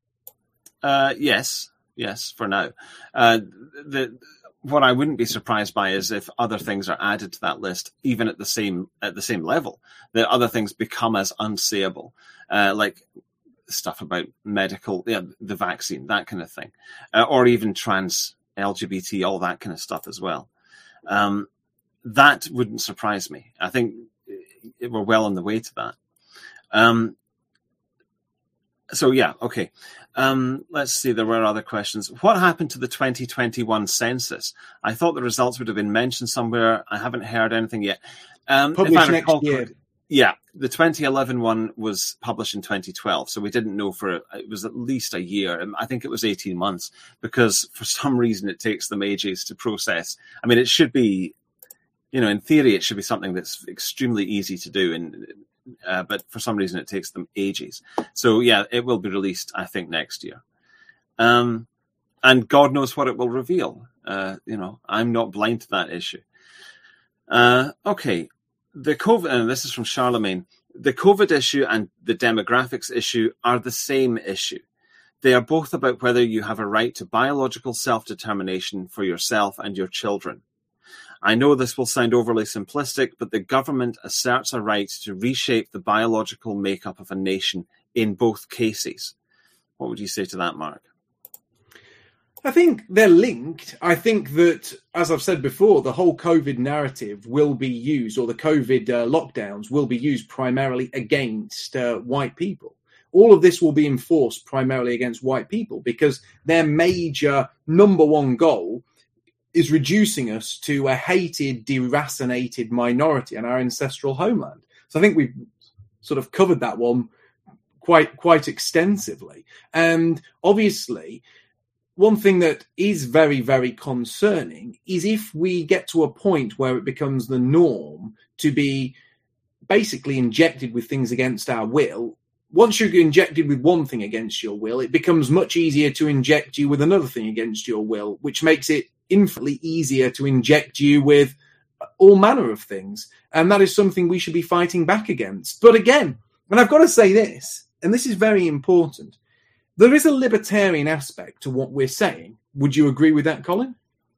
Yes, for now. What I wouldn't be surprised by is if other things are added to that list, even at the same level, that other things become as unsayable, like stuff about medical, the vaccine, that kind of thing, or even trans, LGBT, all that kind of stuff as well. That wouldn't surprise me. I think we're well on the way to that. So yeah, okay. Let's see, there were other questions. What happened to the 2021 census? I thought the results would have been mentioned somewhere. I haven't heard anything yet. Published next year. Yeah, the 2011 one was published in 2012, so we didn't know it was at least a year. I think it was 18 months because for some reason it takes them ages to process. I mean, it should be, in theory, it should be something that's extremely easy to do, but for some reason it takes them ages. So yeah, it will be released, I think, next year. And God knows what it will reveal. I'm not blind to that issue. Okay. The COVID, and this is from Charlemagne, the COVID issue and the demographics issue are the same issue. They are both about whether you have a right to biological self-determination for yourself and your children. I know this will sound overly simplistic, but the government asserts a right to reshape the biological makeup of a nation in both cases. What would you say to that, Mark? I think they're linked. I think that, as I've said before, the whole COVID narrative will be used, or the COVID lockdowns will be used primarily against white people. All of this will be enforced primarily against white people because their major number one goal is reducing us to a hated, deracinated minority in our ancestral homeland. So I think we've sort of covered that one quite extensively. And obviously, one thing that is very, very concerning is if we get to a point where it becomes the norm to be basically injected with things against our will. Once you're injected with one thing against your will, it becomes much easier to inject you with another thing against your will, which makes it infinitely easier to inject you with all manner of things. And that is something we should be fighting back against. But again, and I've got to say this, and this is very important, there is a libertarian aspect to what we're saying. Would you agree with that, Colin?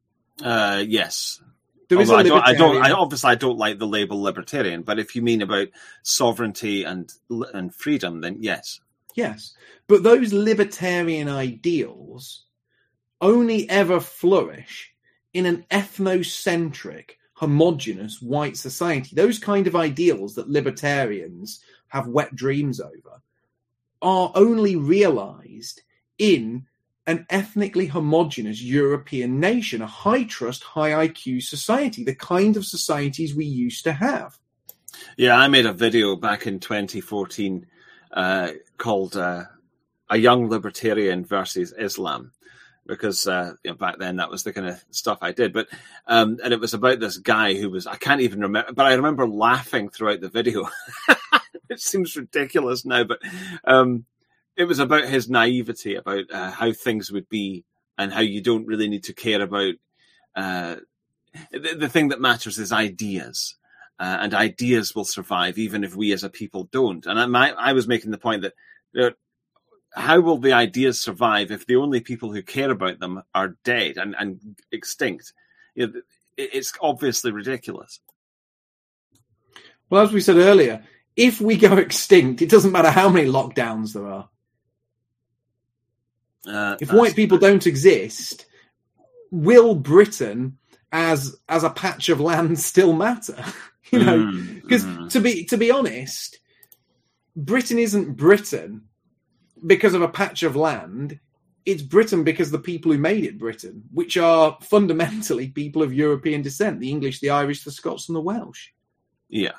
Yes. There is I don't like the label libertarian, but if you mean about sovereignty and freedom, then yes. Yes. But those libertarian ideals only ever flourish in an ethnocentric, homogenous white society. Those kind of ideals that libertarians have wet dreams over are only realized in an ethnically homogenous European nation, a high trust, high IQ society, the kind of societies we used to have. Yeah, I made a video back in 2014 called A Young Libertarian versus Islam, because back then that was the kind of stuff I did. But and it was about this guy who was, I can't even remember, but I remember laughing throughout the video. It seems ridiculous now, but it was about his naivety, about how things would be and how you don't really need to care about. The thing that matters is ideas. And ideas will survive even if we as a people don't. And I was making the point that how will the ideas survive if the only people who care about them are dead and extinct? It's obviously ridiculous. Well, as we said earlier, if we go extinct, it doesn't matter how many lockdowns there are. If white people don't exist, will Britain as a patch of land still matter? Because to be honest, Britain isn't Britain because of a patch of land. It's Britain because of the people who made it Britain, which are fundamentally people of European descent: the English, the Irish, the Scots, and the Welsh. Yeah.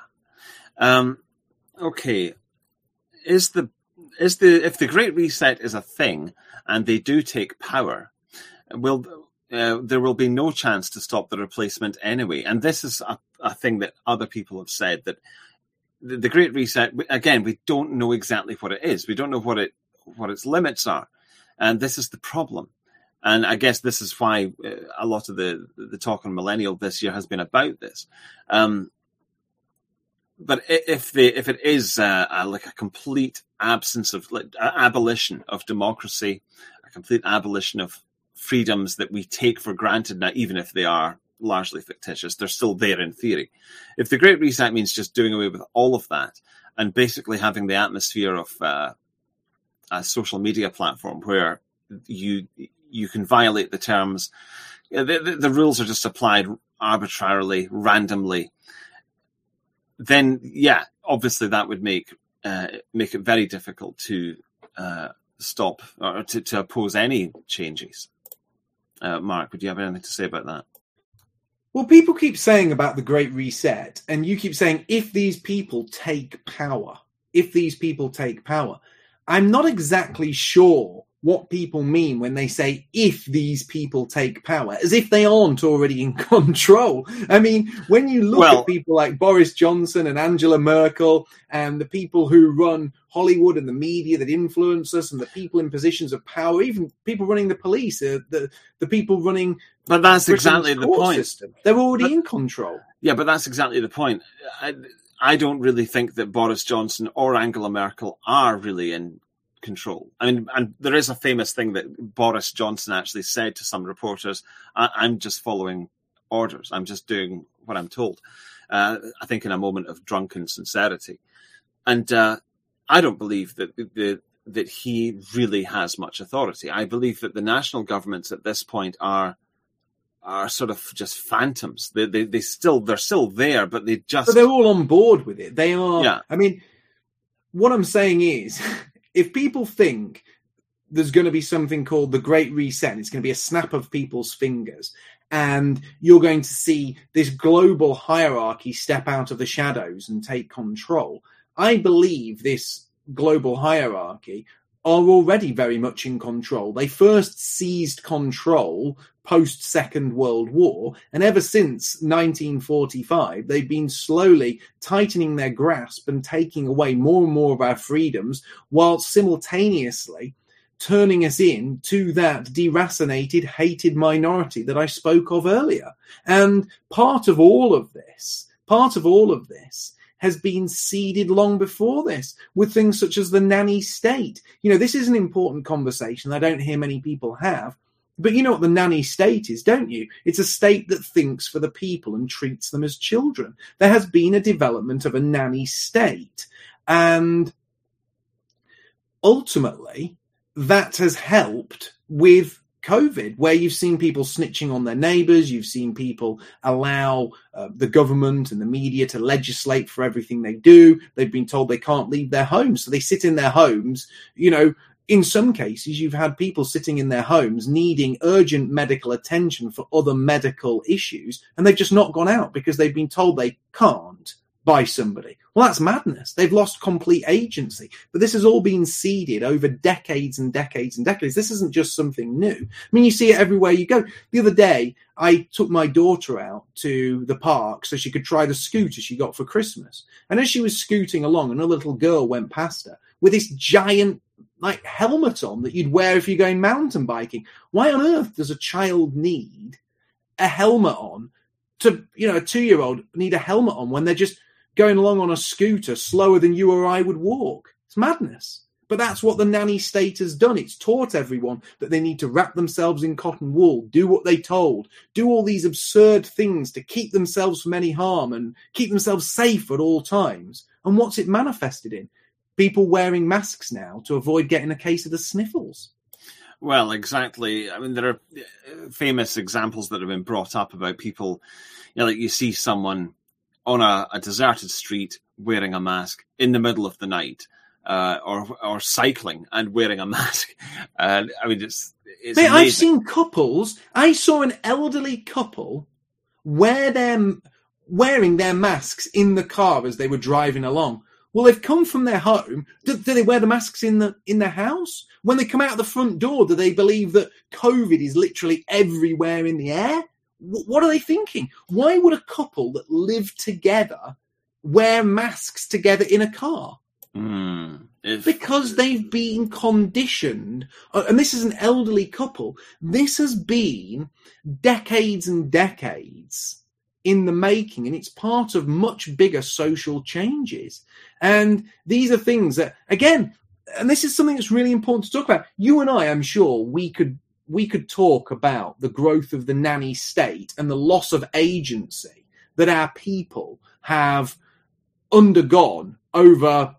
Okay. If the Great Reset is a thing and they do take power, there will be no chance to stop the replacement anyway. And this is a thing that other people have said, that the Great Reset, again, we don't know exactly what it is. We don't know what its limits are. And this is the problem. And I guess this is why a lot of the talk on Millennial this year has been about this. But if it is like a complete absence of abolition of democracy, a complete abolition of freedoms that we take for granted now, even if they are largely fictitious, they're still there in theory. If the Great Reset means just doing away with all of that and basically having the atmosphere of a social media platform where you can violate the terms, the rules are just applied arbitrarily, randomly, then yeah, obviously that would make it very difficult to stop or to oppose any changes. Mark, would you have anything to say about that? Well, people keep saying about the Great Reset, and you keep saying, if these people take power, I'm not exactly sure what people mean when they say, if these people take power, as if they aren't already in control. I mean, when you look at people like Boris Johnson and Angela Merkel and the people who run Hollywood and the media that influence us and the people in positions of power, even people running the police, the people running... But that's exactly the point. System, they're already in control. Yeah, but that's exactly the point. I don't really think that Boris Johnson or Angela Merkel are really in control. I mean, and there is a famous thing that Boris Johnson actually said to some reporters, I'm just following orders. I'm just doing what I'm told. I think in a moment of drunken sincerity. And I don't believe that he really has much authority. I believe that the national governments at this point are sort of just phantoms. They're still there, but but they're all on board with it. They are. Yeah. I mean, what I'm saying is, if people think there's going to be something called the Great Reset, it's going to be a snap of people's fingers, and you're going to see this global hierarchy step out of the shadows and take control, I believe this global hierarchy are already very much in control. They first seized control post-Second World War, and ever since 1945, they've been slowly tightening their grasp and taking away more and more of our freedoms, while simultaneously turning us into that deracinated, hated minority that I spoke of earlier. And part of all of this has been seeded long before this with things such as the nanny state. You know, this is an important conversation I don't hear many people have, but you know what the nanny state is, don't you? It's a state that thinks for the people and treats them as children. There has been a development of a nanny state, and ultimately that has helped with COVID, where you've seen people snitching on their neighbours, you've seen people allow the government and the media to legislate for everything they do. They've been told they can't leave their homes, so they sit in their homes. In some cases, you've had people sitting in their homes needing urgent medical attention for other medical issues, and they've just not gone out because they've been told they can't by somebody. Well, that's madness. They've lost complete agency. But this has all been seeded over decades and decades and decades. This isn't just something new. I mean, you see it everywhere you go. The other day, I took my daughter out to the park so she could try the scooter she got for Christmas. And as she was scooting along, another little girl went past her with this giant helmet on that you'd wear if you're going mountain biking. Why on earth does a child need a helmet on to, a 2-year-old need a helmet on when they're just going along on a scooter slower than you or I would walk? It's madness. But that's what the nanny state has done. It's taught everyone that they need to wrap themselves in cotton wool, do what they told, do all these absurd things to keep themselves from any harm and keep themselves safe at all times. And what's it manifested in? People wearing masks now to avoid getting a case of the sniffles. Well, exactly. I mean, there are famous examples that have been brought up about people, like you see someone on a deserted street wearing a mask in the middle of the night, or cycling and wearing a mask. I mean, it's Mate, I've seen couples. I saw an elderly couple wearing their masks in the car as they were driving along. Well, they've come from their home. Do they wear the masks in their house? When they come out the front door, do they believe that COVID is literally everywhere in the air? What are they thinking? Why would a couple that live together wear masks together in a car? Because they've been conditioned. And this is an elderly couple. This has been decades and decades in the making, and it's part of much bigger social changes. And these are things that, again, and this is something that's really important to talk about. You and I, I'm sure, we could talk about the growth of the nanny state and the loss of agency that our people have undergone over,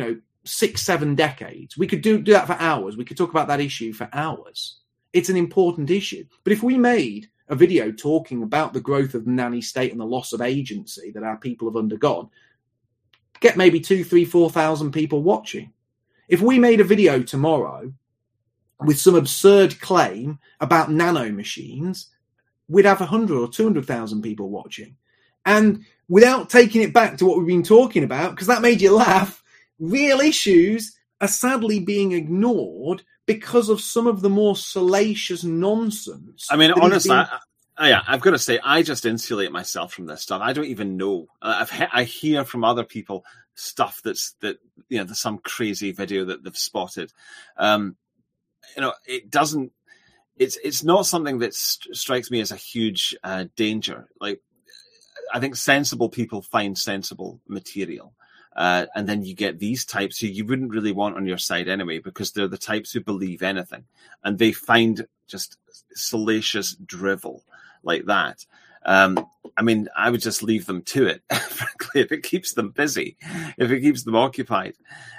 6-7 decades. We could do that for hours. We could talk about that issue for hours. It's an important issue. But if we made a video talking about the growth of the nanny state and the loss of agency that our people have undergone, get maybe 2,000, 3,000, 4,000 people watching. If we made a video tomorrow with some absurd claim about nano machines, we'd have 100 or 200,000 people watching. And without taking it back to what we've been talking about, because that made you laugh, real issues are sadly being ignored because of some of the more salacious nonsense. I mean, honestly, I've got to say, I just insulate myself from this stuff. I don't even know. I hear from other people stuff there's some crazy video that they've spotted. It doesn't. It's not something that strikes me as a huge danger. Like, I think sensible people find sensible material. And then you get these types who you wouldn't really want on your side anyway, because they're the types who believe anything. And they find just salacious drivel like that. I mean, I would just leave them to it, frankly, if it keeps them busy, if it keeps them occupied.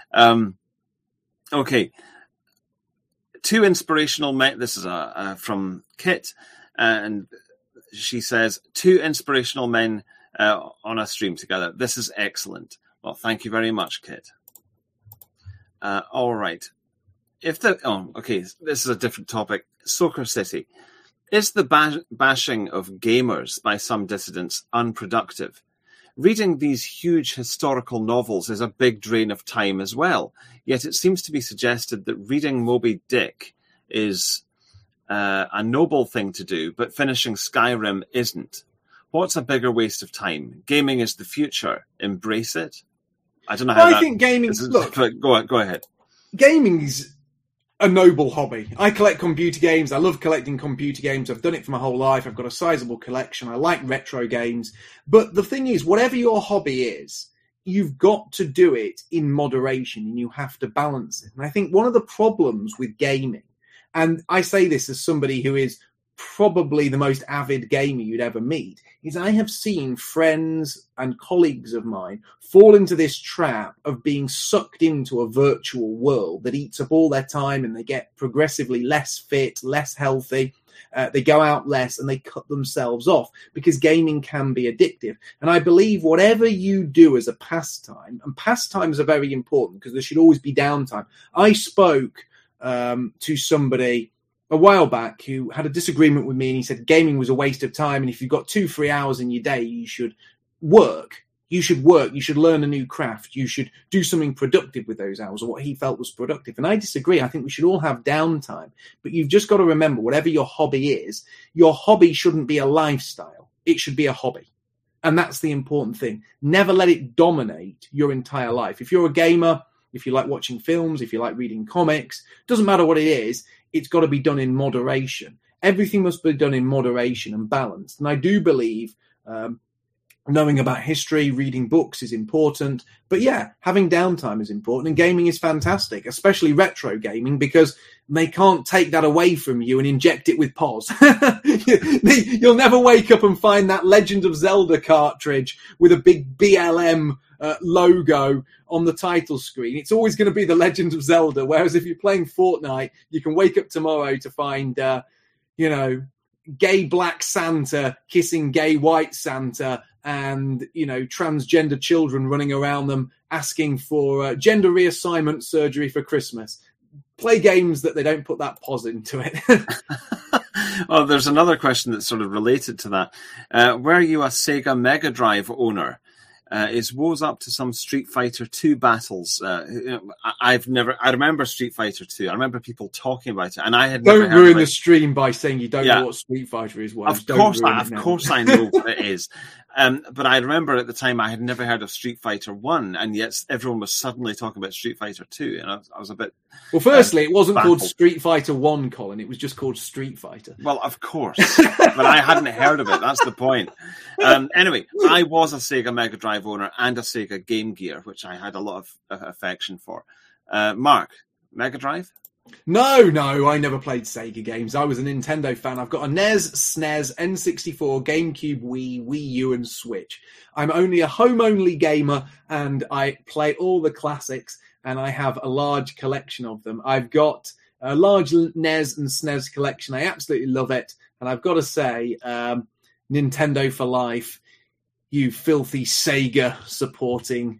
Okay. 2 inspirational men. This is from Kit. And she says, 2 inspirational men on a stream together. This is excellent. Well, thank you very much, Kit. All right. Okay, this is a different topic. Soccer City. Is the bashing of gamers by some dissidents unproductive? Reading these huge historical novels is a big drain of time as well. Yet it seems to be suggested that reading Moby Dick is a noble thing to do, but finishing Skyrim isn't. What's a bigger waste of time? Gaming is the future. Embrace it. I don't know how. I think gaming. Look, go ahead. Gaming's a noble hobby. I collect computer games. I love collecting computer games. I've done it for my whole life. I've got a sizable collection. I like retro games. But the thing is, whatever your hobby is, you've got to do it in moderation, and you have to balance it. And I think one of the problems with gaming, and I say this as somebody who is probably the most avid gamer you'd ever meet, is I have seen friends and colleagues of mine fall into this trap of being sucked into a virtual world that eats up all their time, and they get progressively less fit, less healthy. They go out less and they cut themselves off because gaming can be addictive. And I believe whatever you do as a pastime, and pastimes are very important because there should always be downtime. I spoke to somebody a while back who had a disagreement with me, and he said gaming was a waste of time, and if you've got 2-3 hours in your day, you should work. You should learn a new craft, you should do something productive with those hours, or what he felt was productive. And I disagree. I think we should all have downtime, but you've just got to remember, whatever your hobby is, your hobby shouldn't be a lifestyle. It should be a hobby. And that's the important thing. Never let it dominate your entire life. If you're a gamer, if you like watching films, if you like reading comics, doesn't matter what it is, it's got to be done in moderation. Everything must be done in moderation and balanced. And I do believe knowing about history, reading books is important. But yeah, having downtime is important. And gaming is fantastic, especially retro gaming, because they can't take that away from you and inject it with POS. You'll never wake up and find that Legend of Zelda cartridge with a big BLM logo on the title screen. It's always going to be the Legend of Zelda. Whereas if you're playing Fortnite, you can wake up tomorrow to find, gay black Santa kissing gay white Santa, and, transgender children running around them asking for gender reassignment surgery for Christmas. Play games that they don't put that pause into it. Oh, there's another question that's sort of related to that. Were you a Sega Mega Drive owner? Is Woz up to some Street Fighter 2 battles? I remember Street Fighter 2. I remember people talking about it, and I had never heard. Don't ruin the stream by saying you don't know what Street Fighter is. Of course I know what it is. But I remember at the time I had never heard of Street Fighter 1, and yet everyone was suddenly talking about Street Fighter 2, and I was a bit... Well, firstly, it wasn't baffled. called Street Fighter 1, Colin. It was just called Street Fighter. Well, of course. But I hadn't heard of it. That's the point. Anyway, I was a Sega Mega Drive owner and a Sega Game Gear, which I had a lot of affection for. Mark, Mega Drive? No, I never played Sega games. I was a Nintendo fan. I've got a NES, SNES, N64, GameCube, Wii U, and Switch. I'm only a home-only gamer, and I play all the classics, and I have a large collection of them. I've got a large NES and SNES collection. I absolutely love it, and I've got to say, Nintendo for life, you filthy Sega supporting...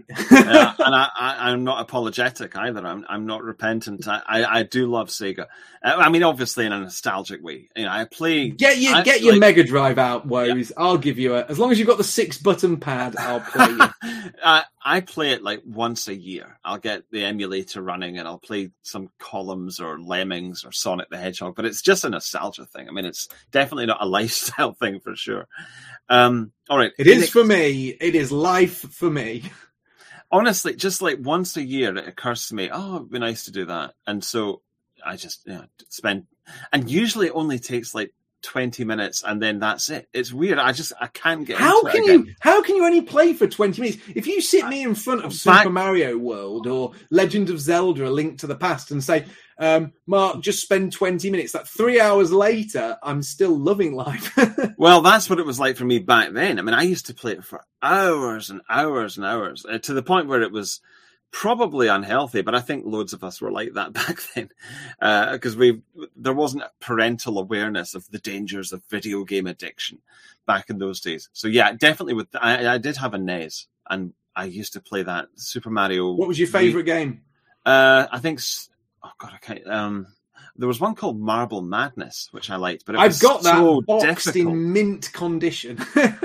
And I'm not apologetic either. I'm not repentant. I do love Sega. I mean, obviously in a nostalgic way. I play. Get your Mega Drive out, Woes. Yeah. I'll give you as long as you've got the 6-button pad. I'll play you. I play it like once a year. I'll get the emulator running and I'll play some Columns or Lemmings or Sonic the Hedgehog. But it's just a nostalgia thing. I mean, it's definitely not a lifestyle thing for sure. All right, it is for me. It is life for me. Honestly, just like once a year, it occurs to me, it'd be nice to do that. And so I just spend, and usually it only takes like 20 minutes and then that's it. It's weird. I can't get into it again. How can you only play for 20 minutes? If you sit me in front of Super Mario World or Legend of Zelda, A Link to the Past, and say, Mark, just spend 20 minutes. That 3 hours later, I'm still loving life. Well, that's what it was like for me back then. I mean, I used to play it for hours and hours and hours, to the point where it was probably unhealthy, but I think loads of us were like that back then, because there wasn't parental awareness of the dangers of video game addiction back in those days. So yeah, definitely I did have a NES, and I used to play that Super Mario. What was your favourite game? I think... Oh God, I can't. There was one called Marble Madness, which I liked, but I've got that so boxed difficult. In mint condition.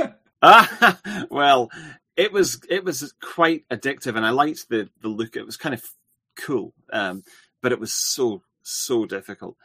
Well, it was quite addictive, and I liked the look. It was kind of cool, but it was so difficult.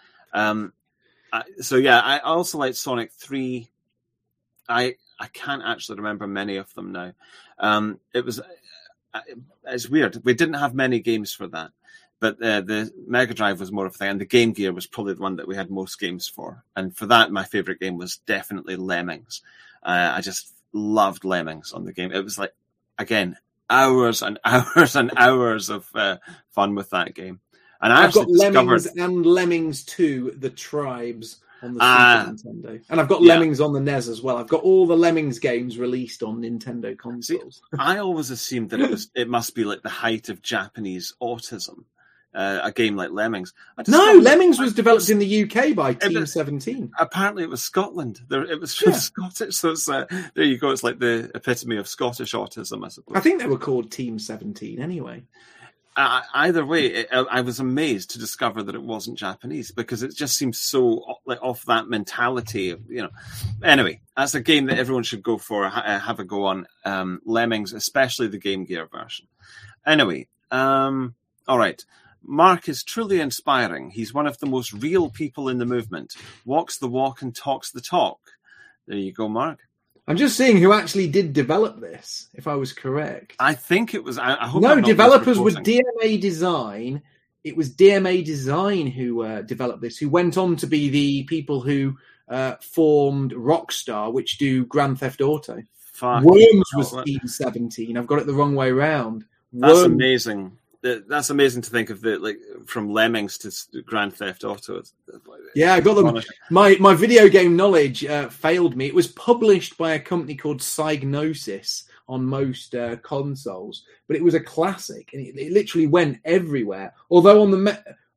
I also liked Sonic 3. I can't actually remember many of them now. It's weird. We didn't have many games for that. But the Mega Drive was more of a thing, and the Game Gear was probably the one that we had most games for. And for that, my favourite game was definitely Lemmings. I just loved Lemmings on the game. It was like, again, hours and hours and hours of fun with that game. And I've got Lemmings and Lemmings 2, The Tribes. on the Super Nintendo. And I've got Lemmings on the NES as well. I've got all the Lemmings games released on Nintendo consoles. See, I always assumed that it must be like the height of Japanese autism. A game like Lemmings. No, Lemmings was developed in the UK by Team 17. Apparently it was Scotland. It was Scottish, so it's, there you go. It's like the epitome of Scottish autism, I suppose. I think they were called Team 17 anyway. Either way, I was amazed to discover that it wasn't Japanese, because it just seems so like off that mentality of, Anyway, that's a game that everyone should go for, have a go on. Lemmings, especially the Game Gear version. Anyway, all right. Mark is truly inspiring. He's one of the most real people in the movement. Walks the walk and talks the talk. There you go, Mark. I'm just seeing who actually did develop this, if I was correct. I think it was... I hope no, developers were DMA Design. It was DMA Design who developed this, who went on to be the people who formed Rockstar, which do Grand Theft Auto. Worms was Team 17. I've got it the wrong way around. That's amazing. That's amazing to think of from Lemmings to Grand Theft Auto. Yeah, I got them. My video game knowledge failed me. It was published by a company called Psygnosis on most consoles, but it was a classic, and it literally went everywhere. Although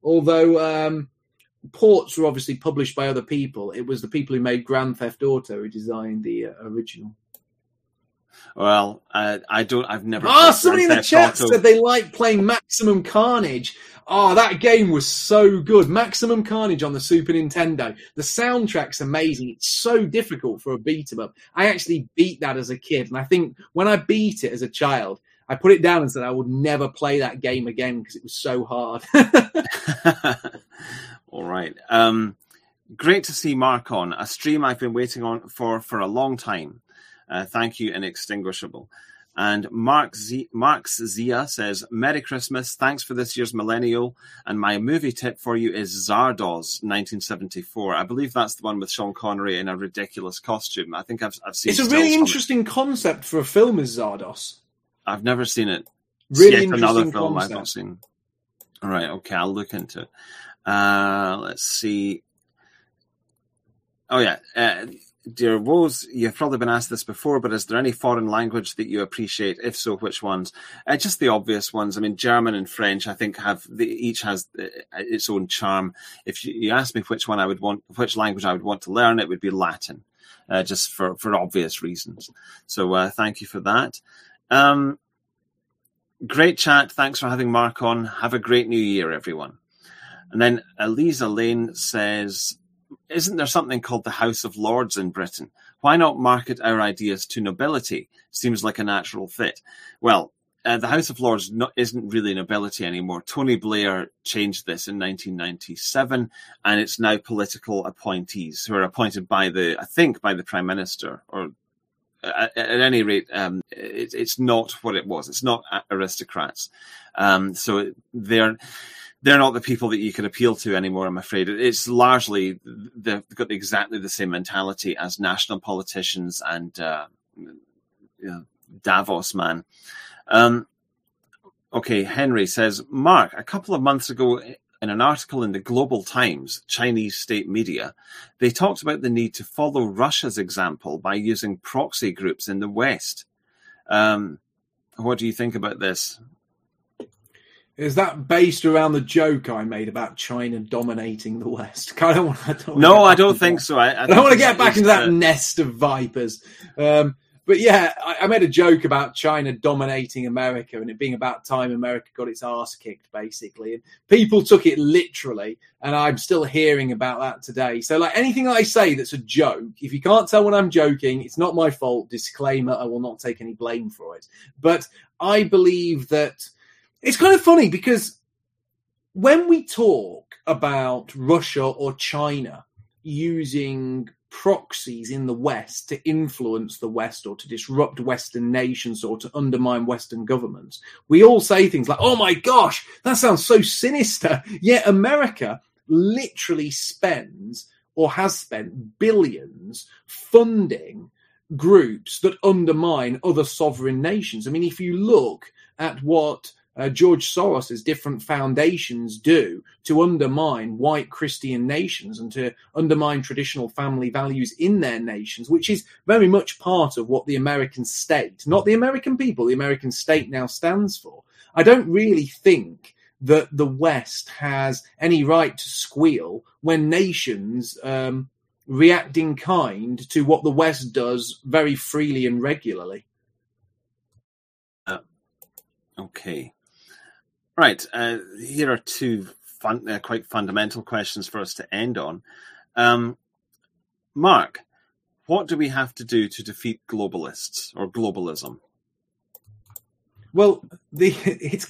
ports were obviously published by other people, it was the people who made Grand Theft Auto who designed the original. Well, I've never... somebody in the chat said they like playing Maximum Carnage. That game was so good. Maximum Carnage on the Super Nintendo. The soundtrack's amazing. It's so difficult for a beat-em-up. I actually beat that as a kid, and I think when I beat it as a child, I put it down and said I would never play that game again because it was so hard. All right. Great to see Mark on. A stream I've been waiting on for a long time. Thank you, Inextinguishable. And Mark Zia says, Merry Christmas. Thanks for this year's Millennial. And my movie tip for you is Zardoz, 1974. I believe that's the one with Sean Connery in a ridiculous costume. I think I've seen it. It's a really interesting concept for a film, is Zardoz. I've never seen it. Really interesting another film concept. I've not seen. All right, okay, I'll look into it. Let's see. Oh, yeah. Dear Woes, you've probably been asked this before, but is there any foreign language that you appreciate? If so, which ones? Just the obvious ones. I mean, German and French, I think each has its own charm. If you ask me which language I would want to learn, it would be Latin, just for obvious reasons. So thank you for that. Great chat. Thanks for having Mark on. Have a great new year, everyone. And then Eliza Lane says, isn't there something called the House of Lords in Britain? Why not market our ideas to nobility? Seems like a natural fit. Well, the House of Lords isn't really nobility anymore. Tony Blair changed this in 1997, and it's now political appointees who are appointed by the Prime Minister, or at any rate, it's not what it was. It's not aristocrats. So they're not the people that you can appeal to anymore, I'm afraid. It's largely, they've got exactly the same mentality as national politicians and Davos, man. Okay, Henry says, Mark, a couple of months ago in an article in the Global Times, Chinese state media, they talked about the need to follow Russia's example by using proxy groups in the West. What do you think about this? Is that based around the joke I made about China dominating the West? I don't think so. I don't want to get back into that nest of vipers. But yeah, I made a joke about China dominating America and it being about time America got its arse kicked, basically. And people took it literally, and I'm still hearing about that today. So like anything I say that's a joke, if you can't tell when I'm joking, it's not my fault. Disclaimer, I will not take any blame for it. But I believe that it's kind of funny because when we talk about Russia or China using proxies in the West to influence the West or to disrupt Western nations or to undermine Western governments, we all say things like, oh my gosh, that sounds so sinister. Yet America literally spends or has spent billions funding groups that undermine other sovereign nations. I mean, if you look at what George Soros's different foundations do to undermine white Christian nations and to undermine traditional family values in their nations, which is very much part of what the American state, not the American people, the American state now stands for. I don't really think that the West has any right to squeal when nations react in kind to what the West does very freely and regularly. Okay. Right. Here are two quite fundamental questions for us to end on. Mark, what do we have to do to defeat globalists or globalism? Well, it's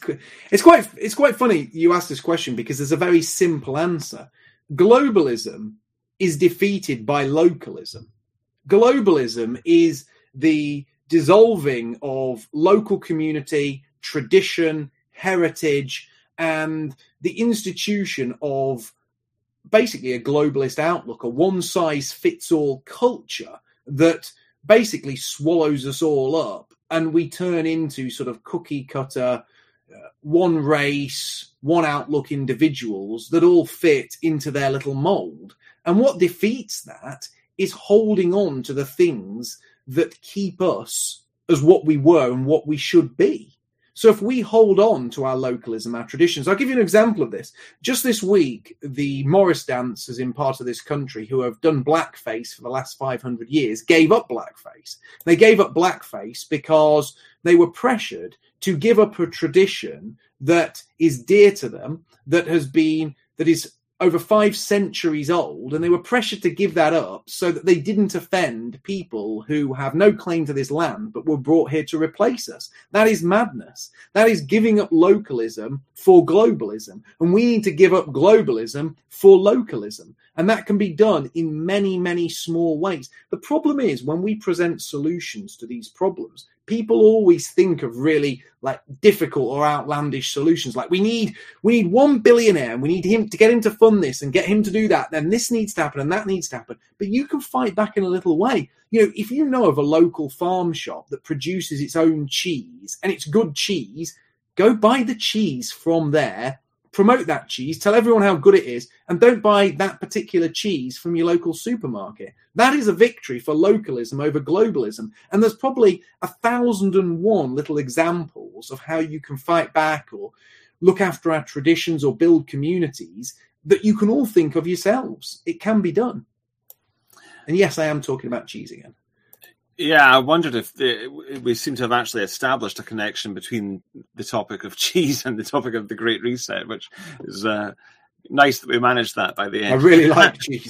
quite funny you ask this question because there's a very simple answer. Globalism is defeated by localism. Globalism is the dissolving of local community, tradition, heritage, and the institution of basically a globalist outlook, a one-size-fits-all culture that basically swallows us all up, and we turn into sort of cookie-cutter, one race, one outlook individuals that all fit into their little mold. And what defeats that is holding on to the things that keep us as what we were and what we should be. So if we hold on to our localism, our traditions, I'll give you an example of this. Just this week, the Morris dancers in part of this country who have done blackface for the last 500 years gave up blackface. They gave up blackface because they were pressured to give up a tradition that is dear to them, that is over 5 centuries old, and they were pressured to give that up so that they didn't offend people who have no claim to this land but were brought here to replace us. That is madness. That is giving up localism for globalism, and we need to give up globalism for localism, and that can be done in many, many small ways. The problem is when we present solutions to these problems, people always think of really difficult or outlandish solutions. Like we need one billionaire and we need him to get him to fund this and get him to do that. Then this needs to happen and that needs to happen. But you can fight back in a little way. If you know of a local farm shop that produces its own cheese and it's good cheese, go buy the cheese from there, promote that cheese, tell everyone how good it is, and don't buy that particular cheese from your local supermarket. That is a victory for localism over globalism. And there's probably 1,001 little examples of how you can fight back or look after our traditions or build communities that you can all think of yourselves. It can be done. And yes, I am talking about cheese again. Yeah, I wondered if we seem to have actually established a connection between the topic of cheese and the topic of the Great Reset, which is nice that we managed that by the end. I really like cheese.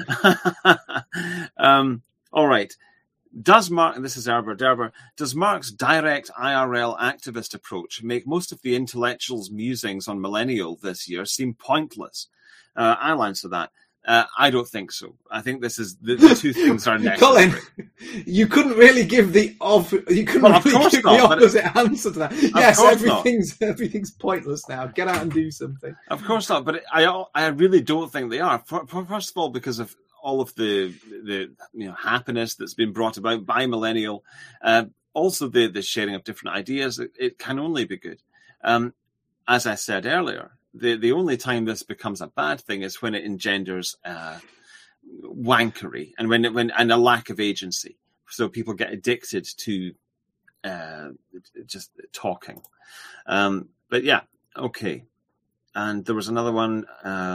All right. This is Derber, does Mark's direct IRL activist approach make most of the intellectuals' musings on millennial this year seem pointless? I'll answer that. I don't think so. I think this is the two things are necessary. Colin, you couldn't really give the opposite answer to that. Yes, everything's pointless now. Get out and do something. Of course not, but I really don't think they are. First of all, because of all of the happiness that's been brought about by millennial, also the sharing of different ideas. It can only be good. As I said earlier, the only time this becomes a bad thing is when it engenders wankery and a lack of agency. So people get addicted to just talking. But yeah, okay. And there was another one.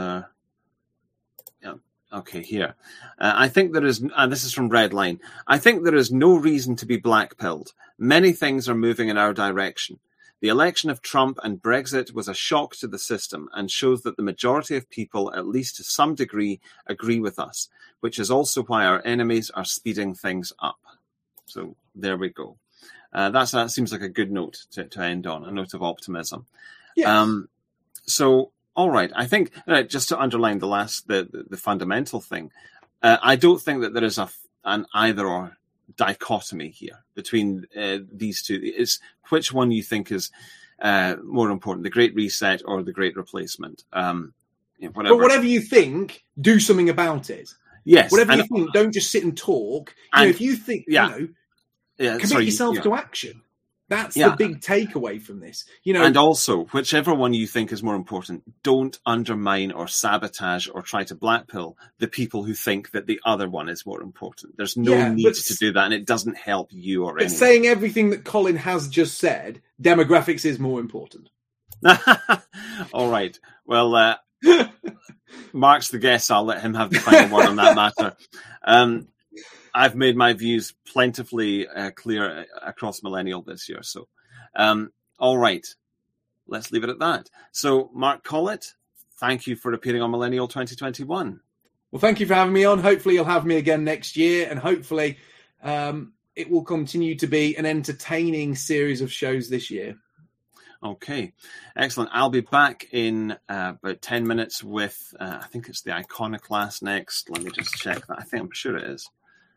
Okay, here. I think there is, this is from Redline. I think there is no reason to be blackpilled. Many things are moving in our direction. The election of Trump and Brexit was a shock to the system and shows that the majority of people, at least to some degree, agree with us, which is also why our enemies are speeding things up. So there we go. That seems like a good note to end on, a note of optimism. Yes. So, all right. I think just to underline the fundamental thing, I don't think that there is an either or dichotomy here between these two. It's which one you think is more important, the Great Reset or the Great Replacement. Whatever. But whatever you think, do something about it. Yes. Whatever you think, don't just sit and talk. If you think, commit yourself to action. That's the big takeaway from this. And also, whichever one you think is more important, don't undermine or sabotage or try to blackpill the people who think that the other one is more important. There's no need to do that, and it doesn't help you or anyone. Saying everything that Colin has just said, demographics is more important. All right. Well, Mark's the guest. I'll let him have the final word on that matter. I've made my views plentifully clear across Millennial this year. So, all right, let's leave it at that. So, Mark Collett, thank you for appearing on Millennial 2021. Well, thank you for having me on. Hopefully you'll have me again next year, and hopefully it will continue to be an entertaining series of shows this year. Okay, excellent. I'll be back in about 10 minutes with, I think it's the Iconoclast next. Let me just check that. I'm sure it is.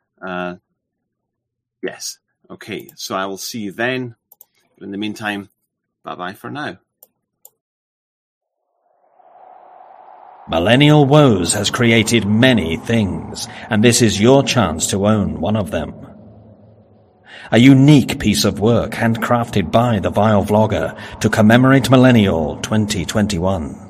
Yes. Okay. So I will see you then. But in the meantime, bye-bye for now. Millennial Woes has created many things, and this is your chance to own one of them. A unique piece of work handcrafted by the Vile Vlogger to commemorate Millennial 2021.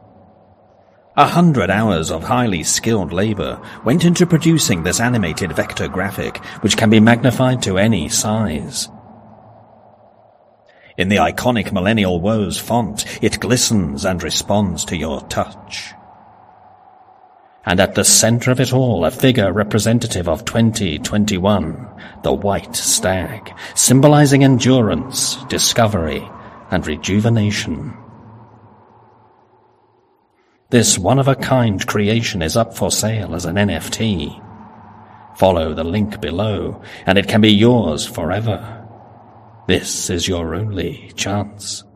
100 hours of highly skilled labor went into producing this animated vector graphic, which can be magnified to any size. In the iconic Millennial Woes font, it glistens and responds to your touch. And at the center of it all, a figure representative of 2021, the White Stag, symbolizing endurance, discovery, and rejuvenation. This one-of-a-kind creation is up for sale as an NFT. Follow the link below, and it can be yours forever. This is your only chance.